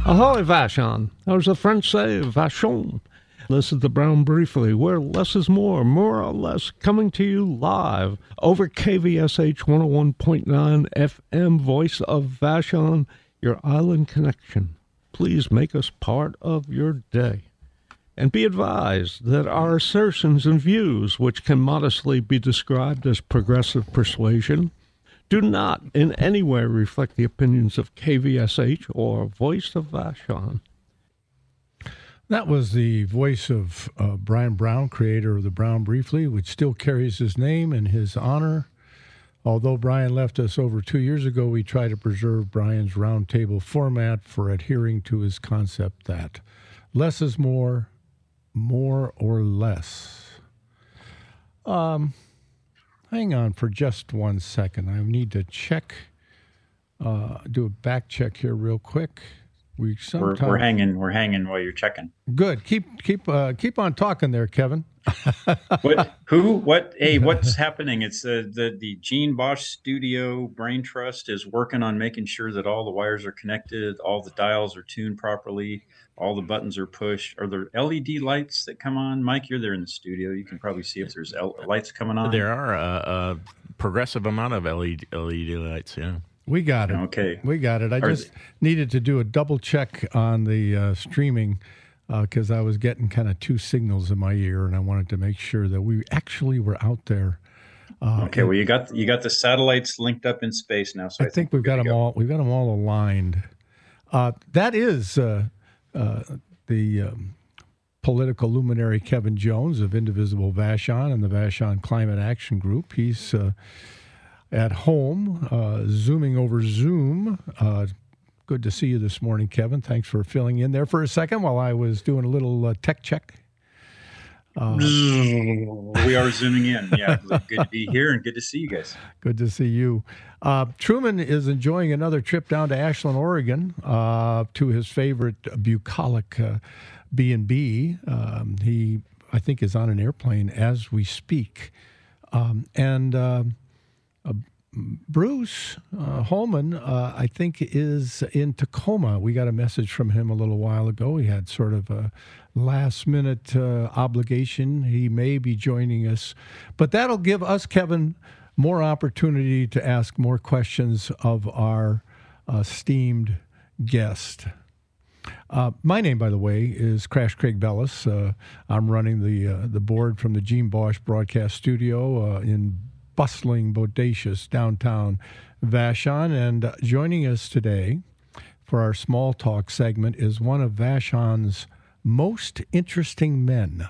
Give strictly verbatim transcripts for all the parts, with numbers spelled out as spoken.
Ahoy, Vashon. As the French say, Vachon. This is the Brown Briefly, where less is more, more or less, coming to you live over K V S H one oh one point nine F M, Voice of Vashon, your island connection. Please make us part of your day. And be advised that our assertions and views, which can modestly be described as progressive persuasion, do not in any way reflect the opinions of K V S H or Voice of Vashon. That was the voice of uh, Brian Brown, creator of the Brown Briefly, which still carries his name and his honor. Although Brian left us over two years ago, we try to preserve Brian's roundtable format for adhering to his concept that less is more, more or less. Um, hang on for just one second. I need to check, uh, do a back check here real quick. We we're, we're hanging. We're hanging while you're checking. Good. Keep keep uh, keep on talking there, Kevin. what? Who? What? Hey, what's happening? It's uh, the the Gene Bosch Studio Brain Trust is working on making sure that all the wires are connected, all the dials are tuned properly, all the buttons are pushed. Are there L E D lights that come on? Mike, you're there in the studio. You can probably see if there's L- lights coming on. There are a, a progressive amount of L E D, L E D lights. Yeah. We got it. Okay. We got it. I Are just they- needed to do a double check on the uh, streaming because uh, I was getting kind of two signals in my ear, and I wanted to make sure that we actually were out there. Uh, okay. Well, you got you got the satellites linked up in space now, so I, I think, think we've got them go. all. We've got them all aligned. Uh, that is uh, uh, the um, political luminary Kevin Jones of Indivisible Vashon and the Vashon Climate Action Group. He's uh, at home, uh, zooming over Zoom. Uh, good to see you this morning, Kevin. Thanks for filling in there for a second while I was doing a little uh, tech check. Uh, we are zooming in. Yeah, good to be here and good to see you guys. Good to see you. Uh, Truman is enjoying another trip down to Ashland, Oregon, uh, to his favorite bucolic uh, B and B. Um, he, I think, is on an airplane as we speak. Um, and... Uh, Uh, Bruce uh, Holman, uh, I think, is in Tacoma. We got a message from him a little while ago. He had sort of a last-minute uh, obligation. He may be joining us. But that'll give us, Kevin, more opportunity to ask more questions of our uh, esteemed guest. Uh, my name, by the way, is Crash Craig Bellis. Uh, I'm running the, uh, the board from the Gene Bosch Broadcast Studio uh, in bustling, bodacious downtown Vashon. And uh, joining us today for our small talk segment is one of Vashon's most interesting men.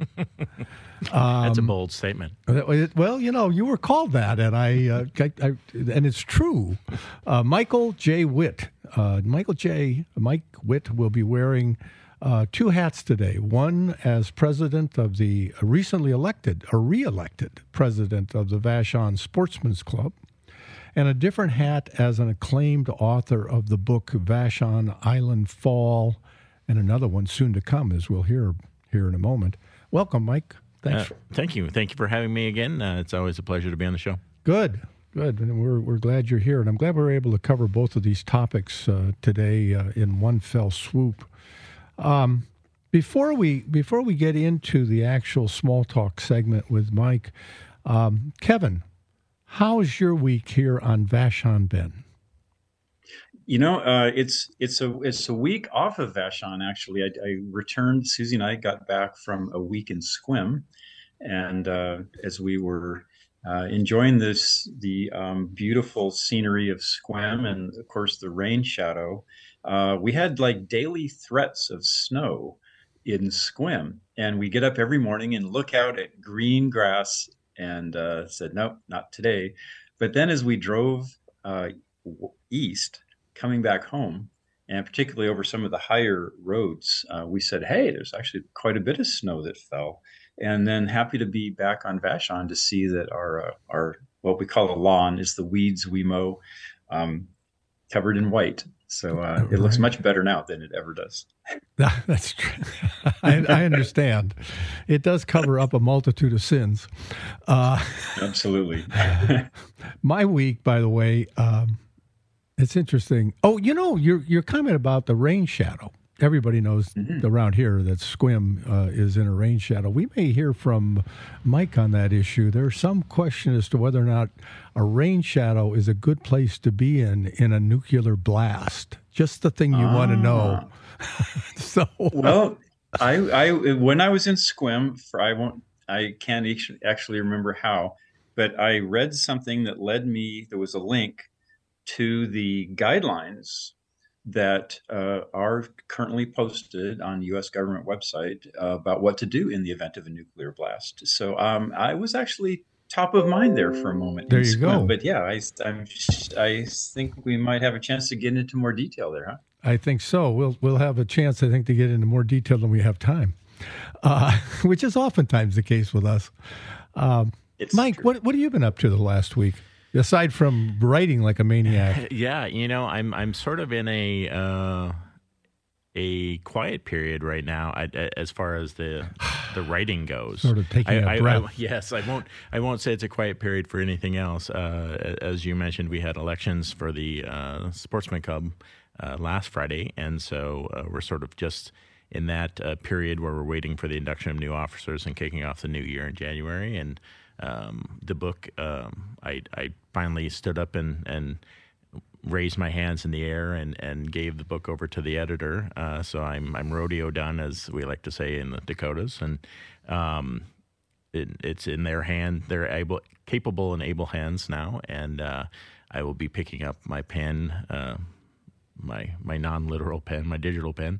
um, That's a bold statement. Well, you know, you were called that, and I, uh, I, I and it's true. Uh, Michael J. Witt. Uh, Michael J. Mike Witt will be wearing Uh, two hats today, one as president of the recently elected, or re-elected president of the Vashon Sportsman's Club, and a different hat as an acclaimed author of the book Vashon Island Fall, and another one soon to come, as we'll hear here in a moment. Welcome, Mike. Thanks. Uh, thank you. Thank you for having me again. Uh, it's always a pleasure to be on the show. Good. Good. And we're, we're glad you're here, and I'm glad we were able to cover both of these topics uh, today uh, in one fell swoop. Um, before we before we get into the actual small talk segment with Mike, um, Kevin, how's your week here on Vashon been? You know, uh, it's it's a it's a week off of Vashon. Actually, I, I returned. Susie and I got back from a week in Sequim, and uh, as we were uh, enjoying this the um, beautiful scenery of Sequim, and of course the rain shadow. Uh, we had like daily threats of snow in Sequim, and we get up every morning and look out at green grass and uh, said, nope, not today. But then as we drove uh, east, coming back home, and particularly over some of the higher roads, uh, we said, hey, there's actually quite a bit of snow that fell. And then happy to be back on Vashon to see that our, uh, our what we call a lawn is the weeds we mow, um, covered in white. So uh, it looks much better now than it ever does. That's true. I, I understand. It does cover up a multitude of sins. Uh, Absolutely. My week, by the way, um, It's interesting. Oh, you know, your your comment about the rain shadow. Everybody knows mm-hmm. around here that Sequim uh, is in a rain shadow. We may hear from Mike on that issue. There's some question as to whether or not a rain shadow is a good place to be in in a nuclear blast. Just the thing you ah. want to know. so well, I, I when I was in Sequim, for I won't, I can't actually remember how, but I read something that led me. There was a link to the guidelines that uh, are currently posted on the U S government website uh, about what to do in the event of a nuclear blast. So um, I was actually top of mind there for a moment. There you go. But yeah, I, I'm, I think we might have a chance to get into more detail there, huh? I think so. We'll we'll have a chance, I think, to get into more detail than we have time, uh, which is oftentimes the case with us. Um, Mike, what what have you been up to the last week? Aside from writing like a maniac. Yeah, you know, I'm I'm sort of in a uh, a quiet period right now I, I, as far as the the writing goes. Sort of taking I, a breath. I, I, yes, I won't I won't say it's a quiet period for anything else. Uh, as you mentioned, we had elections for the uh, Sportsman Club uh, last Friday, and so uh, we're sort of just in that uh, period where we're waiting for the induction of new officers and kicking off the new year in January. And Um, the book, um, I, I finally stood up and, and raised my hands in the air and, and gave the book over to the editor. Uh, so I'm I'm rodeo done, as we like to say in the Dakotas, and um, it, it's in their hand. They're able, capable and able hands now, and uh, I will be picking up my pen, uh, my my non-literal pen, my digital pen,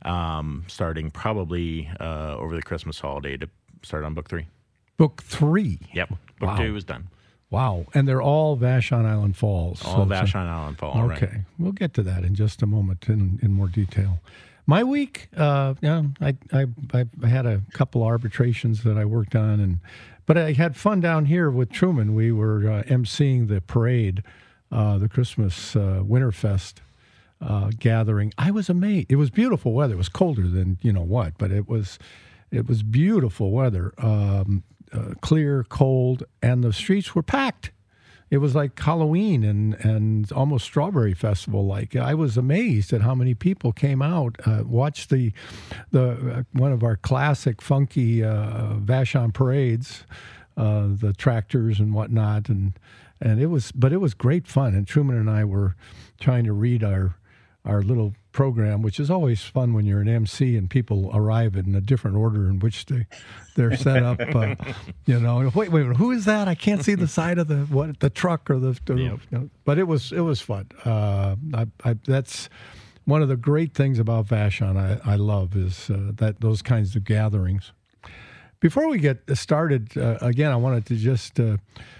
um, starting probably uh, over the Christmas holiday to start on book three. Book three. Yep. Book wow. two is done. Wow. And they're all Vashon Island Falls. All so, Vashon Island Falls. Okay. Right. We'll get to that in just a moment in, in more detail. My week, uh, yeah, I, I I had a couple arbitrations that I worked on, and but I had fun down here with Truman. We were uh, emceeing the parade, uh, the Christmas uh, Winterfest uh, gathering. I was amazed. It was beautiful weather. It was colder than you know what, but it was it was beautiful weather. Um, Uh, clear, cold, and the streets were packed. It was like Halloween and, and almost Strawberry Festival. Like I was amazed at how many people came out, uh, watched the the uh, one of our classic funky uh, Vashon parades, uh, the tractors and whatnot, and and it was but it was great fun. And Truman and I were trying to read our our little program, which is always fun when you're an M C and people arrive in a different order in which they, they're set up. Uh, you know, wait, wait, who is that? I can't see the side of the what the truck or the. the yep. you know, but it was it was fun. Uh, I, I, that's one of the great things about Vashon. I, I love is uh, that those kinds of gatherings. Before we get started, uh, again, I wanted to just uh,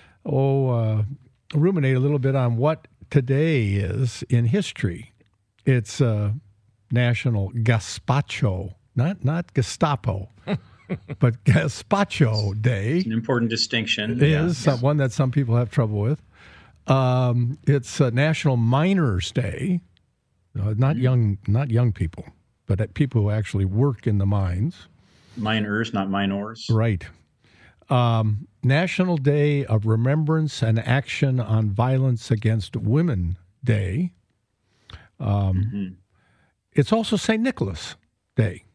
oh uh, ruminate a little bit on what today is in history. It's uh, National Gazpacho, not not Gestapo, but Gazpacho Day. It's an important distinction. It yeah. is yes. one that some people have trouble with. Um, it's uh, National Miners Day, uh, not mm-hmm. young not young people, but people who actually work in the mines. Miners, not minors. Right. Um, National Day of Remembrance and Action on Violence Against Women Day. Um, mm-hmm. It's also Saint Nicholas Day.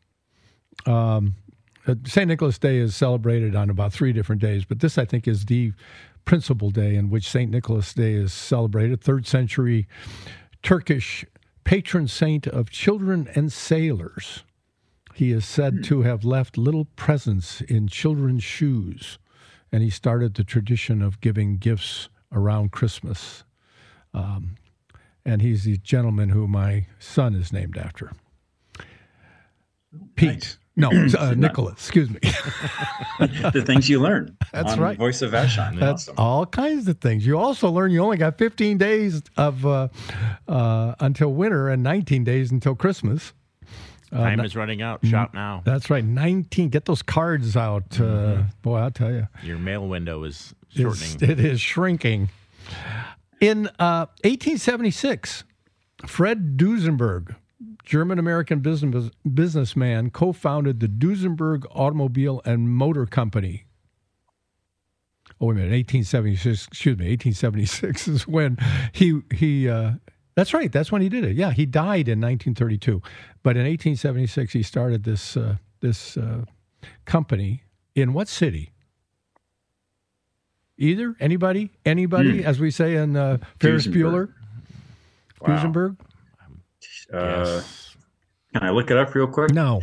Um, Saint Nicholas Day is celebrated on about three different days, but this, I think, is the principal day in which Saint Nicholas Day is celebrated. Third century Turkish patron saint of children and sailors. He is said mm-hmm. to have left little presents in children's shoes, and he started the tradition of giving gifts around Christmas. Um, And he's the gentleman who my son is named after. Pete. Nice. No, uh, Nicholas, excuse me. The things you learn. That's on right. Voice of Vashon. That's awesome. all kinds of things. You also learn you only got fifteen days of uh, uh, until winter and nineteen days until Christmas. Uh, Time is running out. Shop now. That's right. nineteen. Get those cards out. Mm-hmm. Uh, boy, I'll tell you. Your mail window is shortening. It's, it is shrinking. In uh, eighteen seventy-six, Fred Duesenberg, German-American business, businessman, co-founded the Duesenberg Automobile and Motor Company. Oh, wait a minute, eighteen seventy-six, excuse me, eighteen seventy-six is when he, he uh, That's right. That's when he did it. Yeah, he died in nineteen thirty-two. But in eighteen seventy-six, he started this uh, this uh, company in what city? Either? Anybody? Anybody, mm. as we say in uh, Ferris Bueller? Wow. Duesenberg? Uh, can I look it up real quick? No.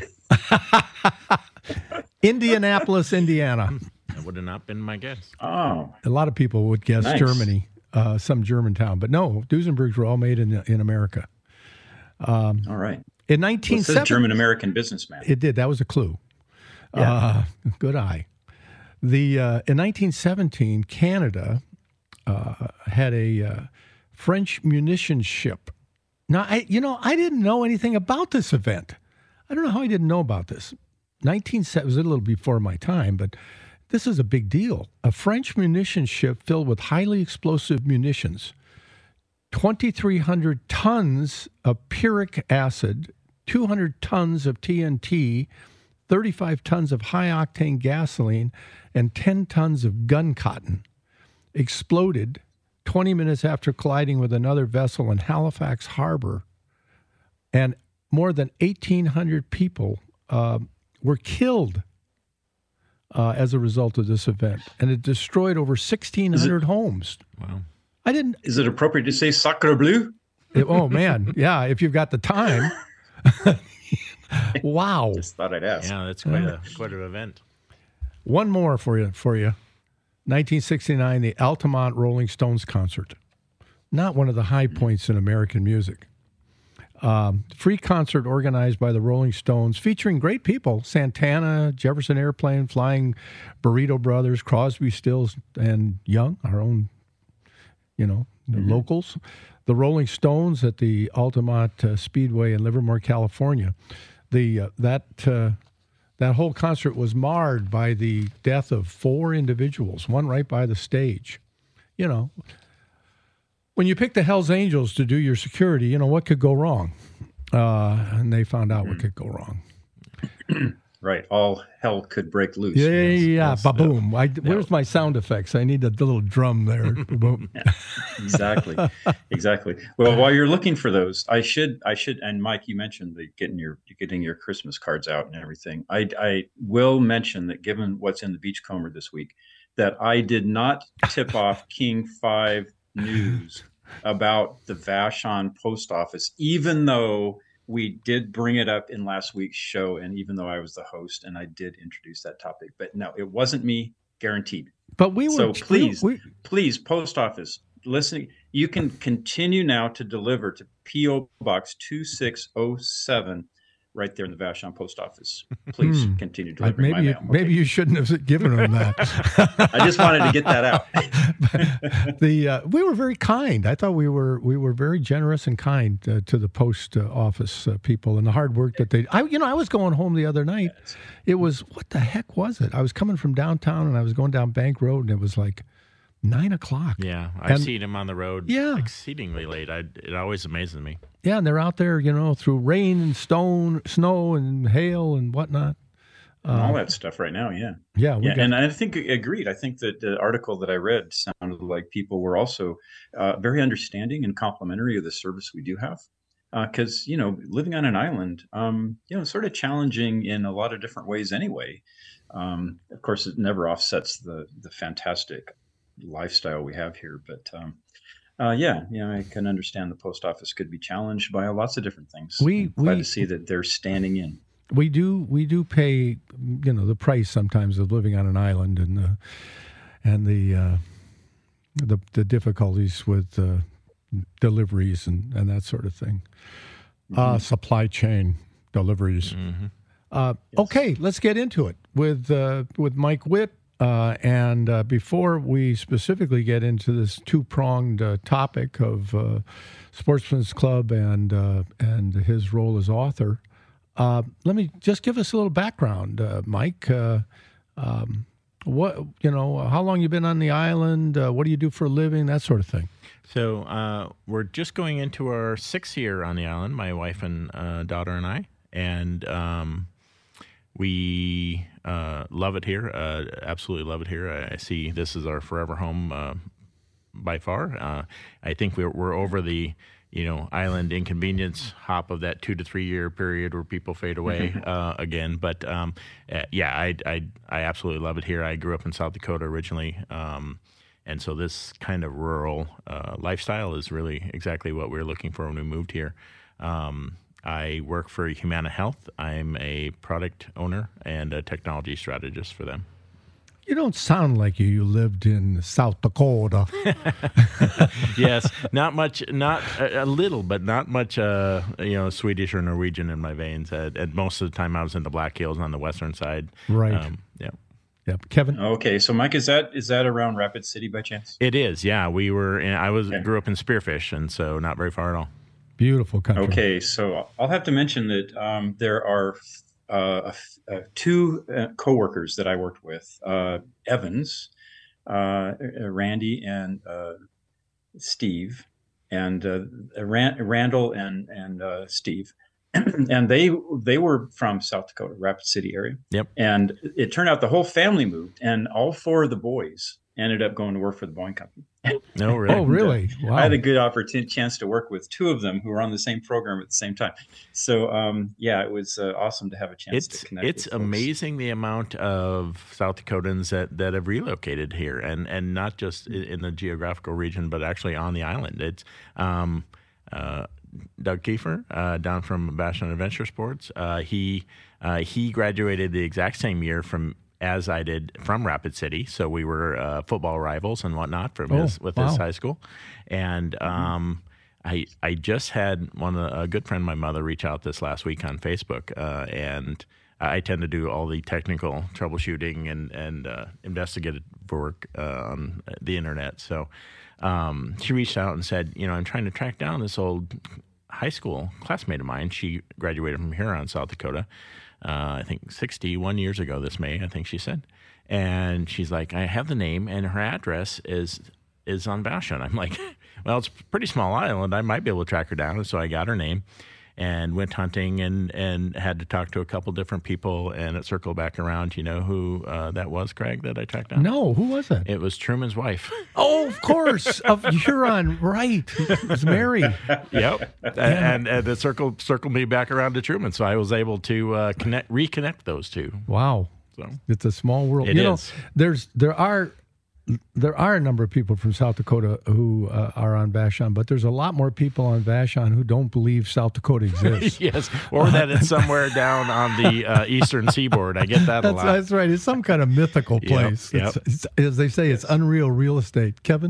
Indianapolis, Indiana. That would have not been my guess. Oh. A lot of people would guess Nice. Germany, uh, some German town. But no, Duesenbergs were all made in in America. Um, All right. In Well, nineteen it says seventy, German-American businessman. it did. That was a clue. Yeah. Uh, good eye. The uh, in nineteen seventeen, Canada uh, had a uh, French munition ship. Now, I you know I didn't know anything about this event. I don't know how I didn't know about this. nineteen it was a little before my time, but this is a big deal. A French munition ship filled with highly explosive munitions, twenty-three hundred tons of pyrrhic acid, two hundred tons of T N T, thirty-five tons of high-octane gasoline, and ten tons of gun cotton exploded twenty minutes after colliding with another vessel in Halifax Harbor. And more than eighteen hundred people uh, were killed uh, as a result of this event. And it destroyed over sixteen hundred it, homes. Wow. I didn't... Is it appropriate to say Sacre Bleu? It, oh, man. Yeah, if you've got the time. Wow. Just thought I'd ask. Yeah, that's quite a quite an event. One more for you. For you, nineteen sixty-nine, the Altamont Rolling Stones concert. Not one of the high points in American music. Um, free concert organized by the Rolling Stones, featuring great people: Santana, Jefferson Airplane, Flying Burrito Brothers, Crosby, Stills, and Young, our own, you know, the mm-hmm. locals. The Rolling Stones at the Altamont uh, Speedway in Livermore, California. The uh, that uh, that whole concert was marred by the death of four individuals, one right by the stage. You know, when you pick the Hells Angels to do your security, you know, what could go wrong? Uh, and they found out mm-hmm. what could go wrong. Right. All hell could break loose. Yeah, yes, yeah, yes, ba-boom. no. I, where's my sound effects? I need a little drum there. Boom. Yeah, exactly. Exactly. Well, while you're looking for those, I should, I should, and Mike, you mentioned the getting your getting your Christmas cards out and everything. I, I will mention that given what's in the Beachcomber this week, that I did not tip off King five News about the Vashon post office, even though we did bring it up in last week's show, and even though I was the host and I did introduce that topic, but no, it wasn't me, guaranteed. But we were so please, we, we, please, post office, listening, you can continue now to deliver to P O Box two six oh seven, right there in the Vashon post office. Please hmm. continue delivering maybe my you, mail. Okay. Maybe you shouldn't have given them that. I just wanted to get that out. the uh, we were very kind. I thought we were we were very generous and kind uh, to the post uh, office uh, people and the hard work that they. I you know I was going home the other night. Yes. It was what the heck was it? I was coming from downtown and I was going down Bank Road and it was like nine o'clock. Yeah, I've and, seen him on the road. Yeah. exceedingly late. I, it always amazes me. Yeah, and they're out there, you know, through rain and stone, snow and hail and whatnot. And all that stuff right now, yeah. Yeah. yeah got, and I think, agreed. I think that the article that I read sounded like people were also uh, very understanding and complimentary of the service we do have. Because, uh, you know, living on an island, um, you know, sort of challenging in a lot of different ways anyway. Um, of course, it never offsets the the fantastic lifestyle we have here. But um, uh, yeah, yeah, I can understand the post office could be challenged by lots of different things. We, I'm glad we, to see that they're standing in. We do we do pay, you know, the price sometimes of living on an island and the and the uh, the, the difficulties with uh, deliveries and, and that sort of thing. Mm-hmm. Uh, supply chain deliveries. Mm-hmm. Uh, yes. Okay, let's get into it with uh, with Mike Witt. Uh, and uh, before we specifically get into this two-pronged uh, topic of uh, Sportsman's Club and uh, and his role as author, uh, let me just give us a little background, uh, Mike. Uh, um, what you know? How long you been on the island? Uh, what do you do for a living? That sort of thing. So uh, we're just going into our sixth year on the island. My wife and uh, daughter and I, and um, we. Uh, love it here. Uh, absolutely love it here. I, I see this is our forever home uh, by far. Uh, I think we're we're over the you know, island inconvenience hop of that two to three year period where people fade away uh, again. But um, uh, yeah, I, I I absolutely love it here. I grew up in South Dakota originally, um, and so this kind of rural uh, lifestyle is really exactly what we were looking for when we moved here. Um, I work for Humana Health. I'm a product owner and a technology strategist for them. You don't sound like you, you lived in South Dakota. Yes, not much, not a, a little, but not much, uh, you know, Swedish or Norwegian in my veins. Uh, and most of the time I was in the Black Hills on the western side. Right. Um, yeah. Yep. Kevin? Okay, so Mike, is that is that around Rapid City by chance? It is, yeah. We were, in, I was Okay. grew up in Spearfish, and so not very far at all. Beautiful country. Okay, so I'll have to mention that um, there are uh, uh, two uh, coworkers that I worked with, uh, Evans, uh, Randy, and uh, Steve, and uh, Rand- Randall and and uh, Steve, and they they were from South Dakota, Rapid City area. Yep. And it turned out the whole family moved, and all four of the boys ended up going to work for the Boeing company. No, really. Oh, really? Wow. I had a good opportunity chance to work with two of them who were on the same program at the same time. So, um, yeah, it was uh, awesome to have a chance It's to connect. it's with folks. amazing the amount of South Dakotans that, that have relocated here, and, and not just i- in the geographical region, but actually on the island. It's um, uh, Doug Kiefer uh, down from Vashon Adventure Sports. Uh, he uh, he graduated the exact same year from as I did from Rapid City, so we were uh, football rivals and whatnot from Oh, his, with wow. his high school, and. Um, I, I just had one a good friend of my mother reach out this last week on Facebook, uh, and I tend to do all the technical troubleshooting and and uh, investigative work uh, on the internet. So um, she reached out and said, you know, I'm trying to track down this old high school classmate of mine. She graduated from Huron, South Dakota, uh, I think sixty-one years ago this May, I think she said. And she's like, I have the name, and her address is is on Vashon. I'm like, well, it's a pretty small island. I might be able to track her down. And so I got her name and went hunting and, and had to talk to a couple different people, and it circled back around. You know who uh, that was, Craig, that I tracked down? No, who was it? It was Truman's wife. Oh, of course. Of Huron, right. It's Mary. Yep. And, and it circled, circled me back around to Truman. So I was able to uh, connect, reconnect those two. Wow. So It's a small world. It you know, is. there's there are there are a number of people from South Dakota who uh, are on Vashon, but there's a lot more people on Vashon who don't believe South Dakota exists. yes, or that it's somewhere down on the uh, eastern seaboard. I get that a That's, lot. that's right. It's some kind of mythical Yep, place. yep. It's, it's, as they say, it's unreal real estate. Kevin?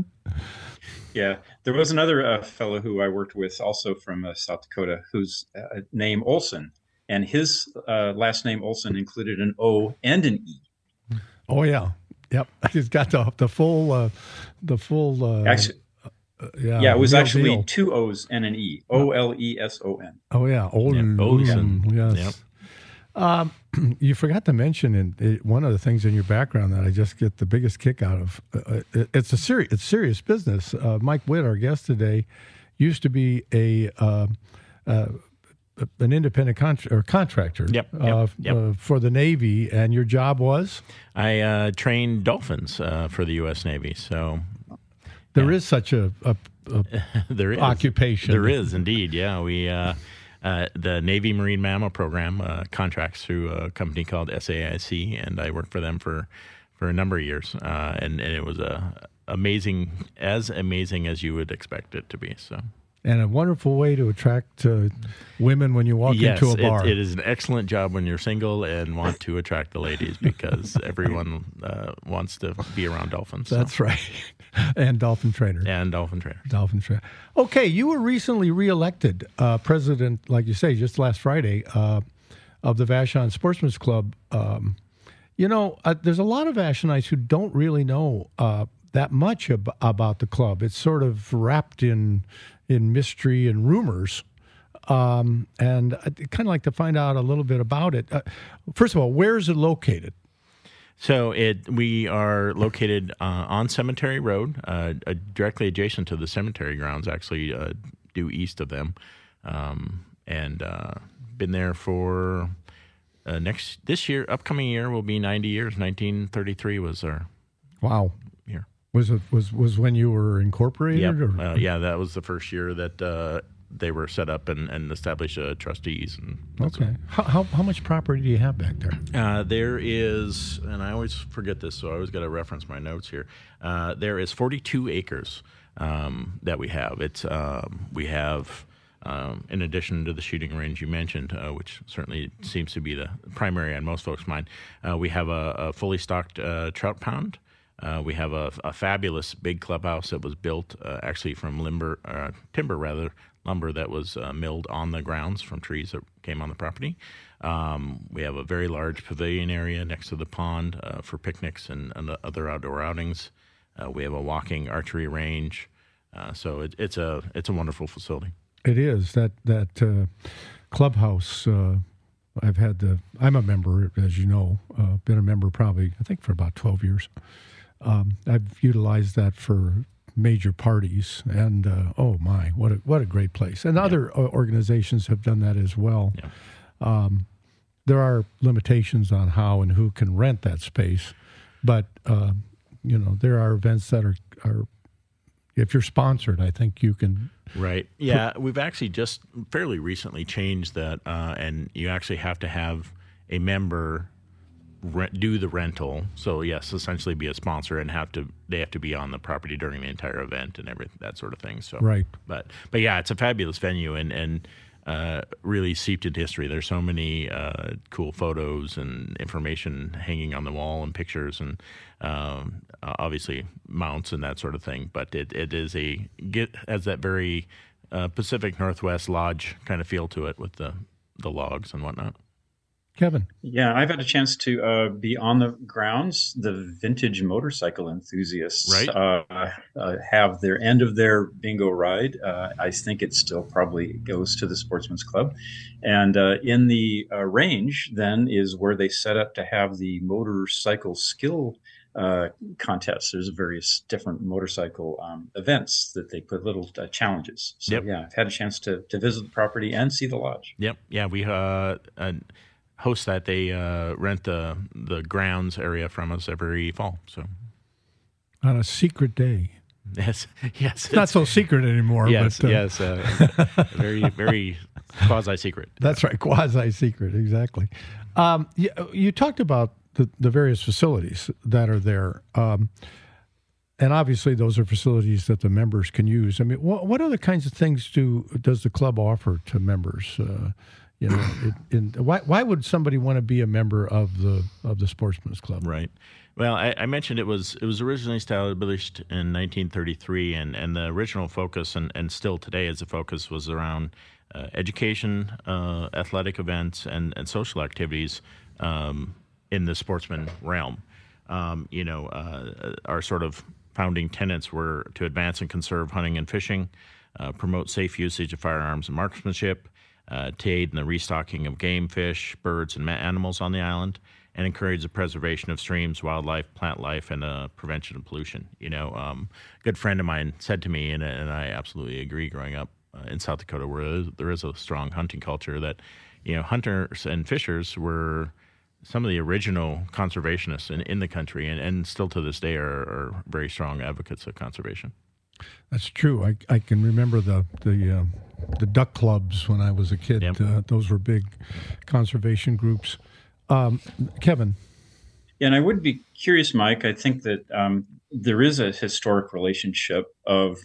Yeah, there was another uh, fellow who I worked with, also from uh, South Dakota, whose uh, name Olson, and his uh, last name Olson included an O and an E. Oh, yeah. Yep. He's got the, the full, uh, the full, uh, Actually, uh, yeah. yeah, it was real actually deal. two O's and an E. O L E S O N. Oh, yeah. Olden. Yeah, Olsen. Yes. Yep. Um, you forgot to mention in, in one of the things in your background that I just get the biggest kick out of. Uh, it, it's a serious, it's serious business. Uh, Mike Witt, our guest today, used to be a uh, uh, an independent contra- or contractor Yep, yep, uh, yep. Uh, for the Navy, and your job was I uh, trained dolphins uh, for the U S Navy, so there is such a, a, a there is occupation. There is indeed, yeah. We uh, uh, the Navy Marine Mammal Program uh, contracts through a company called S A I C, and I worked for them for, for a number of years, uh, and and it was a amazing, as amazing as you would expect it to be. So. And a wonderful way to attract uh, women when you walk Yes, into a bar. It, it is an excellent job when you're single and want to attract the ladies, because everyone uh, wants to be around dolphins. so. That's right. And dolphin trainer. And dolphin trainer. Dolphin trainer. Okay, you were recently reelected uh, president, like you say, just last Friday, uh, of the Vashon Sportsman's Club. Um, you know, uh, there's a lot of Vashonites who don't really know uh, that much ab- about the club. It's sort of wrapped in in mystery and rumors. Um, and I'd kind of like to find out a little bit about it. Uh, first of all, where is it located? So it we are located uh, on Cemetery Road, uh, uh, directly adjacent to the cemetery grounds, actually uh, due east of them, um, and uh, been there for uh, next this year, upcoming year will be ninety years. nineteen thirty-three was our Wow. year. Was it was was when you were incorporated? Yep. Or? Uh, yeah, that was the first year that uh, they were set up and, and established uh, trustees. And okay. How, how how much property do you have back there? Uh, there is, and I always forget this, so I always got to reference my notes here. Uh, there is forty-two acres um, that we have. It's um, we have. Um, in addition to the shooting range you mentioned, uh, which certainly seems to be the primary on most folks' mind, uh, we have a, a fully stocked uh, trout pound. Uh, we have a, a fabulous big clubhouse that was built uh, actually from limber, uh, timber rather, lumber that was uh, milled on the grounds from trees that came on the property. Um, we have a very large pavilion area next to the pond uh, for picnics and, and other outdoor outings. Uh, we have a walking archery range. Uh, so it, it's a it's a wonderful facility. It is that that uh, clubhouse. Uh, I've had the. I'm a member, as you know. Uh, been a member probably I think for about twelve years. Um, I've utilized that for major parties, and uh, oh my, what a what a great place! And yeah. other organizations have done that as well. Yeah. Um, there are limitations on how and who can rent that space, but uh, you know there are events that are are. If you're sponsored, I think you can. Right. Yeah, we've actually just fairly recently changed that, uh, and you actually have to have a member rent, do the rental. So yes, essentially be a sponsor and have to. They have to be on the property during the entire event and everything, that sort of thing. So right. But but yeah, it's a fabulous venue and and. Uh, really seeped in history. There's so many uh, cool photos and information hanging on the wall and pictures and um, obviously mounts and that sort of thing. But it, it is a get has that very uh, Pacific Northwest lodge kind of feel to it with the the logs and whatnot. Kevin. Yeah, I've had a chance to uh, be on the grounds. The vintage motorcycle enthusiasts right. uh, uh, have their end of their bingo ride. Uh, I think it still probably goes to the Sportsman's Club. And uh, in the uh, range, then, is where they set up to have the motorcycle skill uh, contests. There's various different motorcycle um, events that they put little uh, challenges. So, yep. yeah, I've had a chance to, to visit the property and see the lodge. Yep. Yeah, we... Uh, uh, host that. They uh, rent the the grounds area from us every fall. So on a secret day. Yes, yes. It's not so secret anymore. Yes, but, uh, yes. Uh, very, very quasi secret. That's right, quasi secret. Exactly. Um, you, you talked about the, the various facilities that are there, um, and obviously those are facilities that the members can use. I mean, what, what other kinds of things do does the club offer to members? Uh, You know, it, in, why why would somebody want to be a member of the of the Sportsman's Club? Right. Well, I, I mentioned it was it was originally established in nineteen thirty-three, and, and the original focus, and, and still today is the focus, was around uh, education, uh, athletic events, and, and social activities um, in the sportsman realm. Um, you know, uh, our sort of founding tenets were to advance and conserve hunting and fishing, uh, promote safe usage of firearms and marksmanship, Uh, to aid in the restocking of game, fish, birds, and ma- animals on the island, and encourage the preservation of streams, wildlife, plant life, and uh, prevention of pollution. You know, um, a good friend of mine said to me, and, and I absolutely agree, growing up uh, in South Dakota, where there is, there is a strong hunting culture, that, you know, hunters and fishers were some of the original conservationists in, in the country, and, and still to this day are, are very strong advocates of conservation. That's true. I, I can remember the the uh, the duck clubs when I was a kid. Yep. Uh, those were big conservation groups. Um, Kevin. And I would be curious, Mike. I think that um, there is a historic relationship of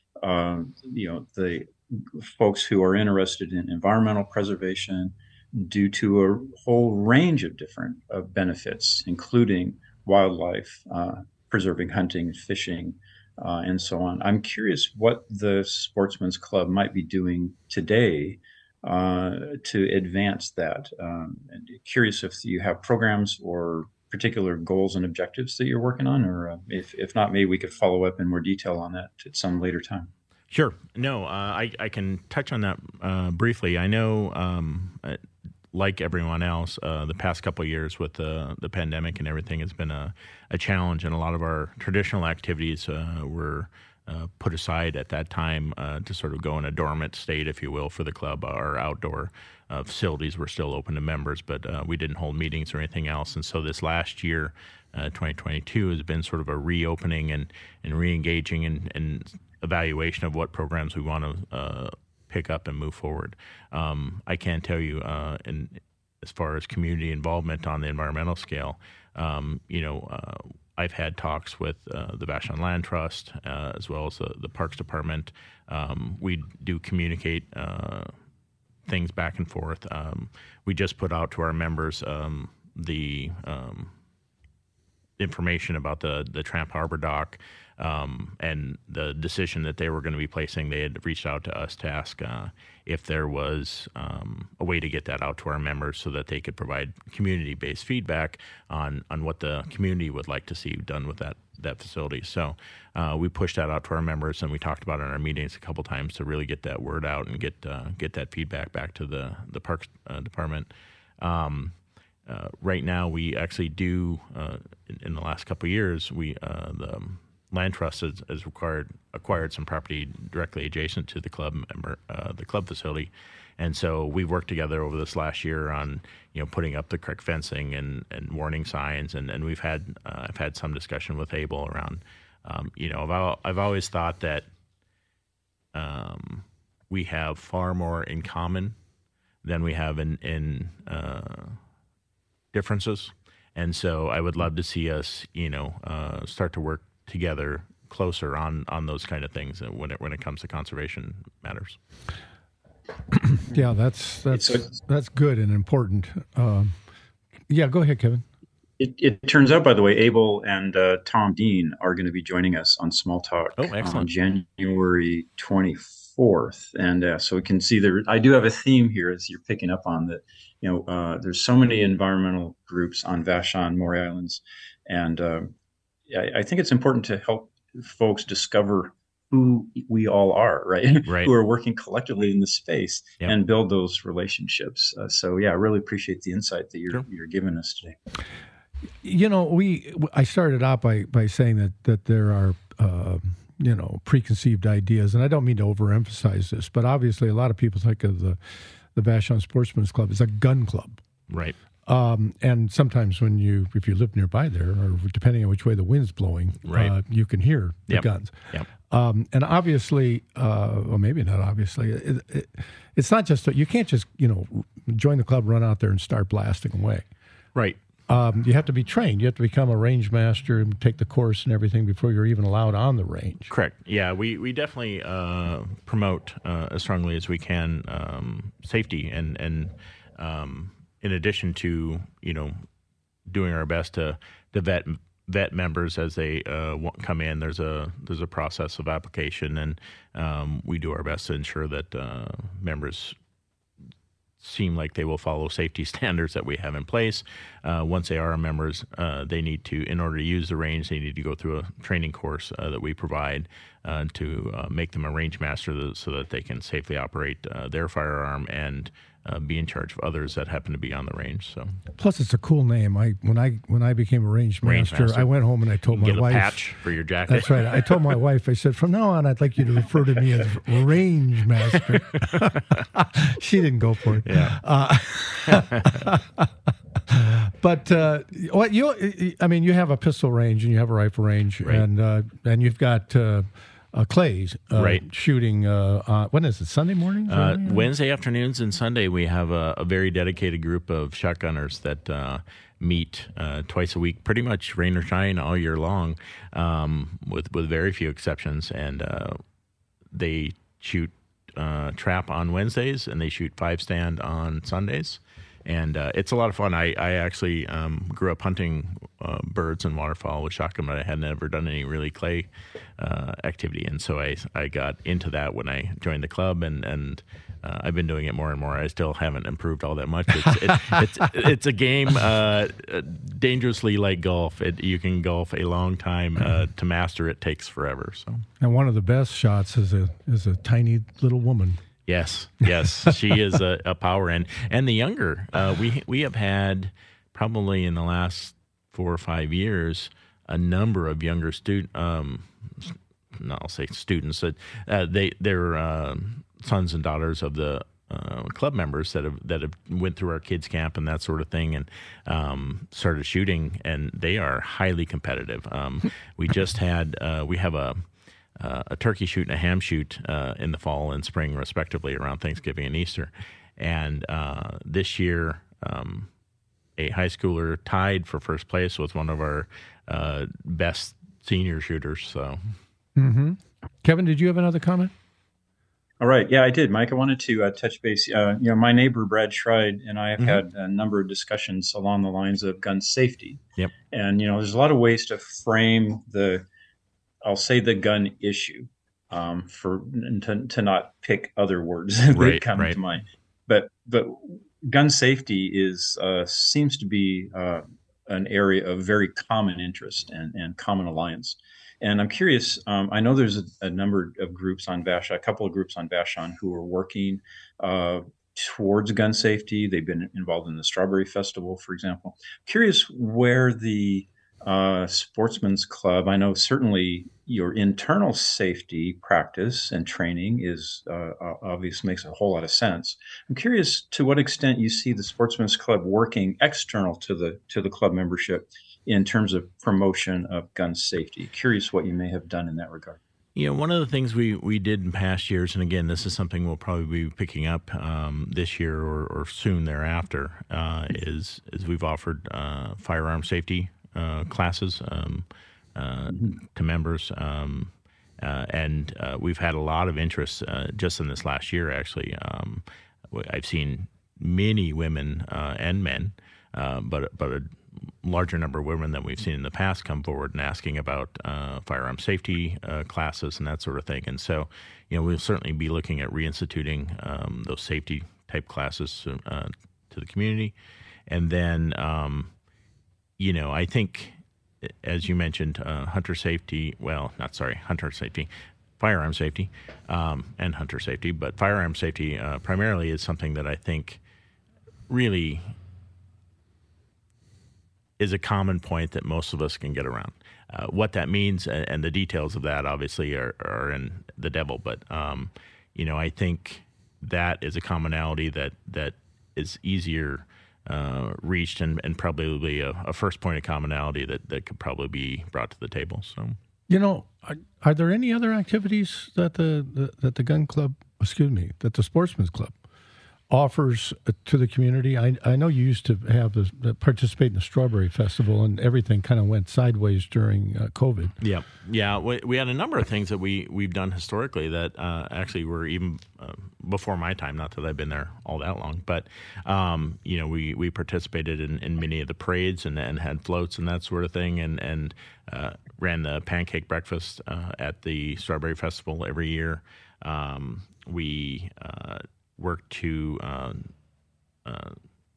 um, you know the folks who are interested in environmental preservation due to a whole range of different uh, benefits, including wildlife, uh, preserving hunting, fishing. Uh, and so on. I'm curious what the Sportsman's Club might be doing today uh, to advance that. Um, and curious if you have programs or particular goals and objectives that you're working on, or uh, if, if not, maybe we could follow up in more detail on that at some later time. Sure. No, uh, I, I can touch on that uh, briefly. I know, um, like everyone else, uh, the past couple of years with the the pandemic and everything has been a, a challenge, and a lot of our traditional activities uh, were uh, put aside at that time uh, to sort of go in a dormant state, if you will, for the club. Our outdoor uh, facilities were still open to members, but uh, we didn't hold meetings or anything else. And so this last year, uh, twenty twenty-two, has been sort of a reopening and, and re-engaging and, and evaluation of what programs we want to uh, pick up and move forward. Um, I can tell you, uh, in as far as community involvement on the environmental scale, um, you know, uh, I've had talks with uh, the Vashon Land Trust uh, as well as the, the Parks Department. Um, we do communicate uh, things back and forth. Um, we just put out to our members um, the um, information about the, the Tramp Harbor dock um, and the decision that they were going to be placing. They had reached out to us to ask uh, if there was um, a way to get that out to our members so that they could provide community-based feedback on, on what the community would like to see done with that that facility. So uh, we pushed that out to our members, and we talked about it in our meetings a couple times to really get that word out and get uh, get that feedback back to the the Parks uh, Department. Um, uh, right now, we actually do uh, in, in the last couple of years, we uh, the Land Trust has, has required acquired some property directly adjacent to the club member, uh, the club facility. And so we've worked together over this last year on, you know, putting up the correct fencing and, and warning signs, and, and we've had uh, I've had some discussion with Abel around, um, you know, I've, I've always thought that um, we have far more in common than we have in in uh, differences, and so I would love to see us, you know, uh, start to work together closer on on those kind of things when it when it comes to conservation matters. Yeah, that's that's that's good and important. Um, yeah, go ahead, Kevin. It, it turns out, by the way, Abel and uh, Tom Dean are going to be joining us on Small Talk oh, excellent. on January twenty-fourth, and uh, so we can see there. I do have a theme here, as you're picking up on that. You know, uh, there's so many environmental groups on Vashon, Maury Islands, and uh, I, I think it's important to help folks discover who we all are, right? Right. Who are working collectively in this space Yep. and build those relationships. Uh, so, yeah, I really appreciate the insight that you're Sure. you're giving us today. You know, we I started out by by saying that that there are uh, you know preconceived ideas, and I don't mean to overemphasize this, but obviously a lot of people think of the the Vashon Sportsman's Club as a gun club. Right. Um, and sometimes when you, if you live nearby there, or depending on which way the wind's blowing, Right. uh, you can hear the Yep. guns. Yep. Um, and obviously, uh, or maybe not obviously, it, it, it's not just, you can't just, you know, join the club, run out there and start blasting away. Right. Um, you have to be trained. You have to become a range master and take the course and everything before you're even allowed on the range. Correct. Yeah, we we definitely uh, promote uh, as strongly as we can um, safety, and and um, in addition to, you know, doing our best to to vet vet members as they uh, come in. There's a there's a process of application, and um, we do our best to ensure that uh, members seem like they will follow safety standards that we have in place. Uh, once they are members, uh, they need to, in order to use the range, they need to go through a training course uh, that we provide uh, to uh, make them a range master so that they can safely operate uh, their firearm and uh, be in charge of others that happen to be on the range. So, plus, it's a cool name. I when I when I became a range Range master, master. I went home and I told you my get a wife. patch for your jacket. That's right. I told my wife, I said, from now on, I'd like you to refer to me as range master. She didn't go for it. Yeah. Uh, but uh, what you, I mean, you have a pistol range and you have a rifle range, Right. and uh, and you've got uh, uh, Clay's uh, Right. shooting. Uh, uh, when is it? Sunday morning? Uh, Wednesday afternoons and Sunday, we have a, a very dedicated group of shotgunners that uh, meet uh, twice a week, pretty much rain or shine all year long, um, with with very few exceptions. And uh, they shoot uh, trap on Wednesdays, and they shoot five stand on Sundays. And uh, it's a lot of fun. I, I actually um, grew up hunting uh, birds and waterfowl with shotgun, but I had never done any really clay uh, activity. And so I I got into that when I joined the club, and, and uh, I've been doing it more and more. I still haven't improved all that much. It's it, it's, it's a game uh, dangerously like golf. It, you can golf a long time. Uh, to master it takes forever. So. And one of the best shots is a is a tiny little woman. Yes, yes, she is a, a power, and and the younger uh, we we have had probably in the last four or five years a number of younger student, um, no, I'll say students that uh, they they're uh, sons and daughters of the uh, club members that have that have went through our kids camp and that sort of thing, and um, started shooting, and they are highly competitive. Um, we just had uh, we have a. uh, a turkey shoot and a ham shoot uh, in the fall and spring, respectively, around Thanksgiving and Easter. And uh, this year, um, a high schooler tied for first place with one of our uh, best senior shooters. So, mm-hmm. Kevin, did you have another comment? All right. Yeah, I did, Mike. I wanted to uh, touch base. Uh, you know, my neighbor, Brad Schride, and I have mm-hmm. had a number of discussions along the lines of gun safety. Yep. And, you know, there's a lot of ways to frame the, I'll say the gun issue um, for to, to not pick other words that right, come right. to mind. But, but gun safety is uh, seems to be uh, an area of very common interest and, and common alliance. And I'm curious, um, I know there's a, a number of groups on Vashon, a couple of groups on Vashon who are working uh, towards gun safety. They've been involved in the Strawberry Festival, for example. Curious where the uh, Sportsman's Club, I know certainly your internal safety practice and training is uh, obviously makes a whole lot of sense. I'm curious to what extent you see the Sportsman's Club working external to the to the club membership in terms of promotion of gun safety. Curious what you may have done in that regard. Yeah, one of the things we, we did in past years, and again, this is something we'll probably be picking up um, this year or, or soon thereafter, uh, is is we've offered uh, firearm safety uh, classes um, uh, mm-hmm. to members, um, uh, and uh, we've had a lot of interest uh, just in this last year. Actually, um, I've seen many women uh, and men, uh, but but a larger number of women than we've seen in the past come forward and asking about uh, firearm safety uh, classes and that sort of thing. And so, you know, we'll certainly be looking at reinstituting um, those safety type classes uh, to the community. And then, um, you know, I think, as you mentioned, uh, hunter safety, well, not sorry, hunter safety, firearm safety um, and hunter safety, but firearm safety uh, primarily is something that I think really is a common point that most of us can get around. Uh, what that means and, and the details of that obviously are, are in the devil, but um, you know, I think that is a commonality that that is easier uh, reached and, and probably a, a first point of commonality that, that could probably be brought to the table. So, you know, are, are there any other activities that the, the that the gun club, excuse me, that the Sportsman's Club offers to the community? I, I know you used to have the, the participate in the Strawberry Festival, and everything kind of went sideways during uh, COVID. Yeah, yeah. We, we had a number of things that we we've done historically that uh, actually were even uh, before my time. Not that I've been there all that long, but um, you know, we we participated in, in many of the parades and, and had floats and that sort of thing, and and uh, ran the pancake breakfast uh, at the Strawberry Festival every year. Um, we uh, work to, uh, uh,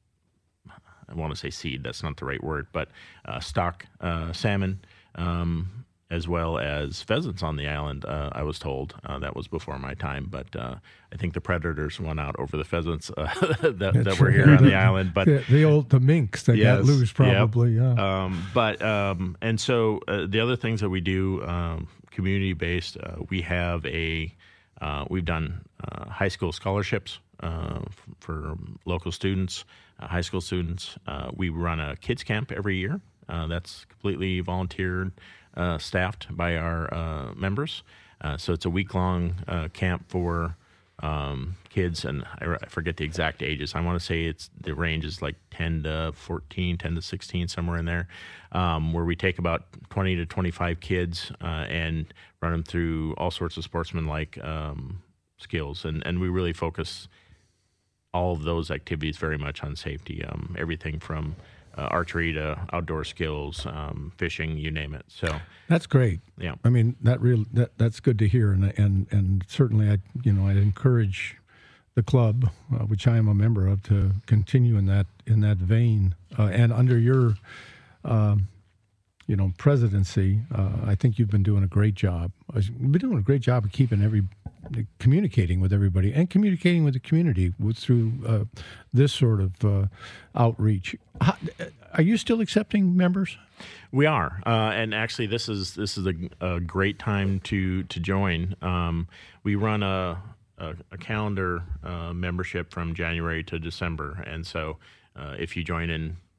I want to say seed, that's not the right word, but uh, stock uh, salmon, um, as well as pheasants on the island, uh, I was told. Uh, that was before my time, but uh, I think the predators won out over the pheasants uh, that, that were here on the island. But the, the old, the minks that yes, got loose probably, yep. yeah. Um, but, um, and so uh, the other things that we do, um, community-based, uh, we have a, Uh, we've done uh, high school scholarships uh, f- for local students, uh, high school students. Uh, we run a kids camp every year. Uh, that's completely volunteered, uh, staffed by our uh, members. Uh, so it's a week-long uh, camp for um, kids, and I, I forget the exact ages. I want to say it's the range is like ten to fourteen, ten to sixteen, somewhere in there, um, where we take about twenty to twenty-five kids uh, and run them through all sorts of sportsman-like um, skills, and and we really focus all of those activities very much on safety. Um, everything from uh, archery to outdoor skills, um, fishing, you name it. So that's great. Yeah, I mean that real that that's good to hear, and and and certainly I you know I'd encourage the club, uh, which I am a member of, to continue in that in that vein, uh, and under your um, you know presidency, uh, I think you've been doing a great job. You've been doing a great job of keeping every communicating with everybody and communicating with the community with, through uh, this sort of uh, outreach. How, are you still accepting members? We are, uh, and actually, this is this is a, a great time to to join. Um, we run a a, a calendar uh, membership from January to December, and so uh, if you join in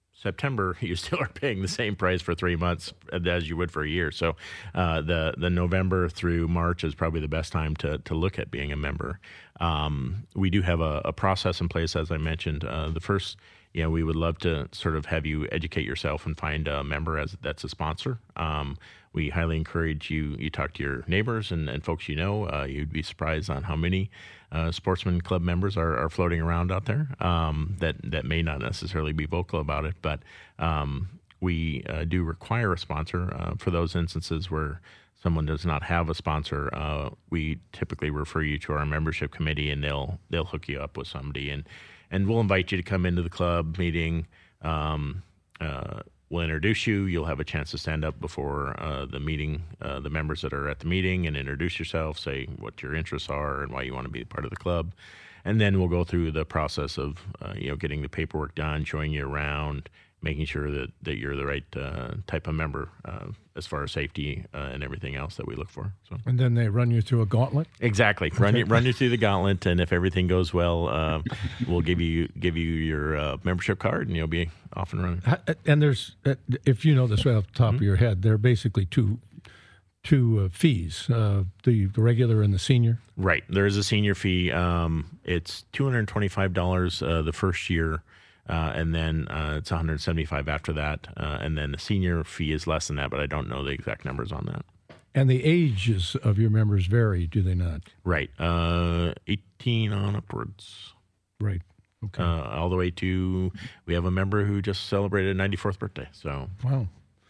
September, you still are paying the same price for three months as you would for a year. So uh, the the November through March is probably the best time to to look at being a member. Um, we do have a, a process in place, as I mentioned. Uh, the first, you know, we would love to sort of have you educate yourself and find a member as that's a sponsor. Um, we highly encourage you. You talk to your neighbors and, and folks you know. Uh, you'd be surprised on how many Uh, sportsman club members are, are floating around out there um, that that may not necessarily be vocal about it, but um, we uh, do require a sponsor uh, for those instances where someone does not have a sponsor. Uh, we typically refer you to our membership committee, and they'll they'll hook you up with somebody, and and we'll invite you to come into the club meeting. Um, uh, We'll introduce you. You'll have a chance to stand up before uh, the meeting, uh, the members that are at the meeting, and introduce yourself, say what your interests are and why you want to be part of the club. And then we'll go through the process of, uh, you know, getting the paperwork done, showing you around, making sure that, that you're the right uh, type of member uh, as far as safety uh, and everything else that we look for. So. And then they run you through a gauntlet? Exactly. Okay. Run you run you through the gauntlet, and if everything goes well, uh, we'll give you give you your uh, membership card, and you'll be off and running. And there's, if you know this right off the top mm-hmm. of your head, there are basically two two uh, fees, uh, the, the regular and the senior. Right. There is a senior fee. Um, it's two hundred twenty-five dollars uh, the first year. Uh, and then uh, it's one hundred seventy-five dollars after that. Uh, and then the senior fee is less than that, but I don't know the exact numbers on that. And the ages of your members vary, do they not? Right. Uh, eighteen on upwards. Right. Okay. Uh, all the way to, we have a member who just celebrated ninety-fourth birthday. So wow.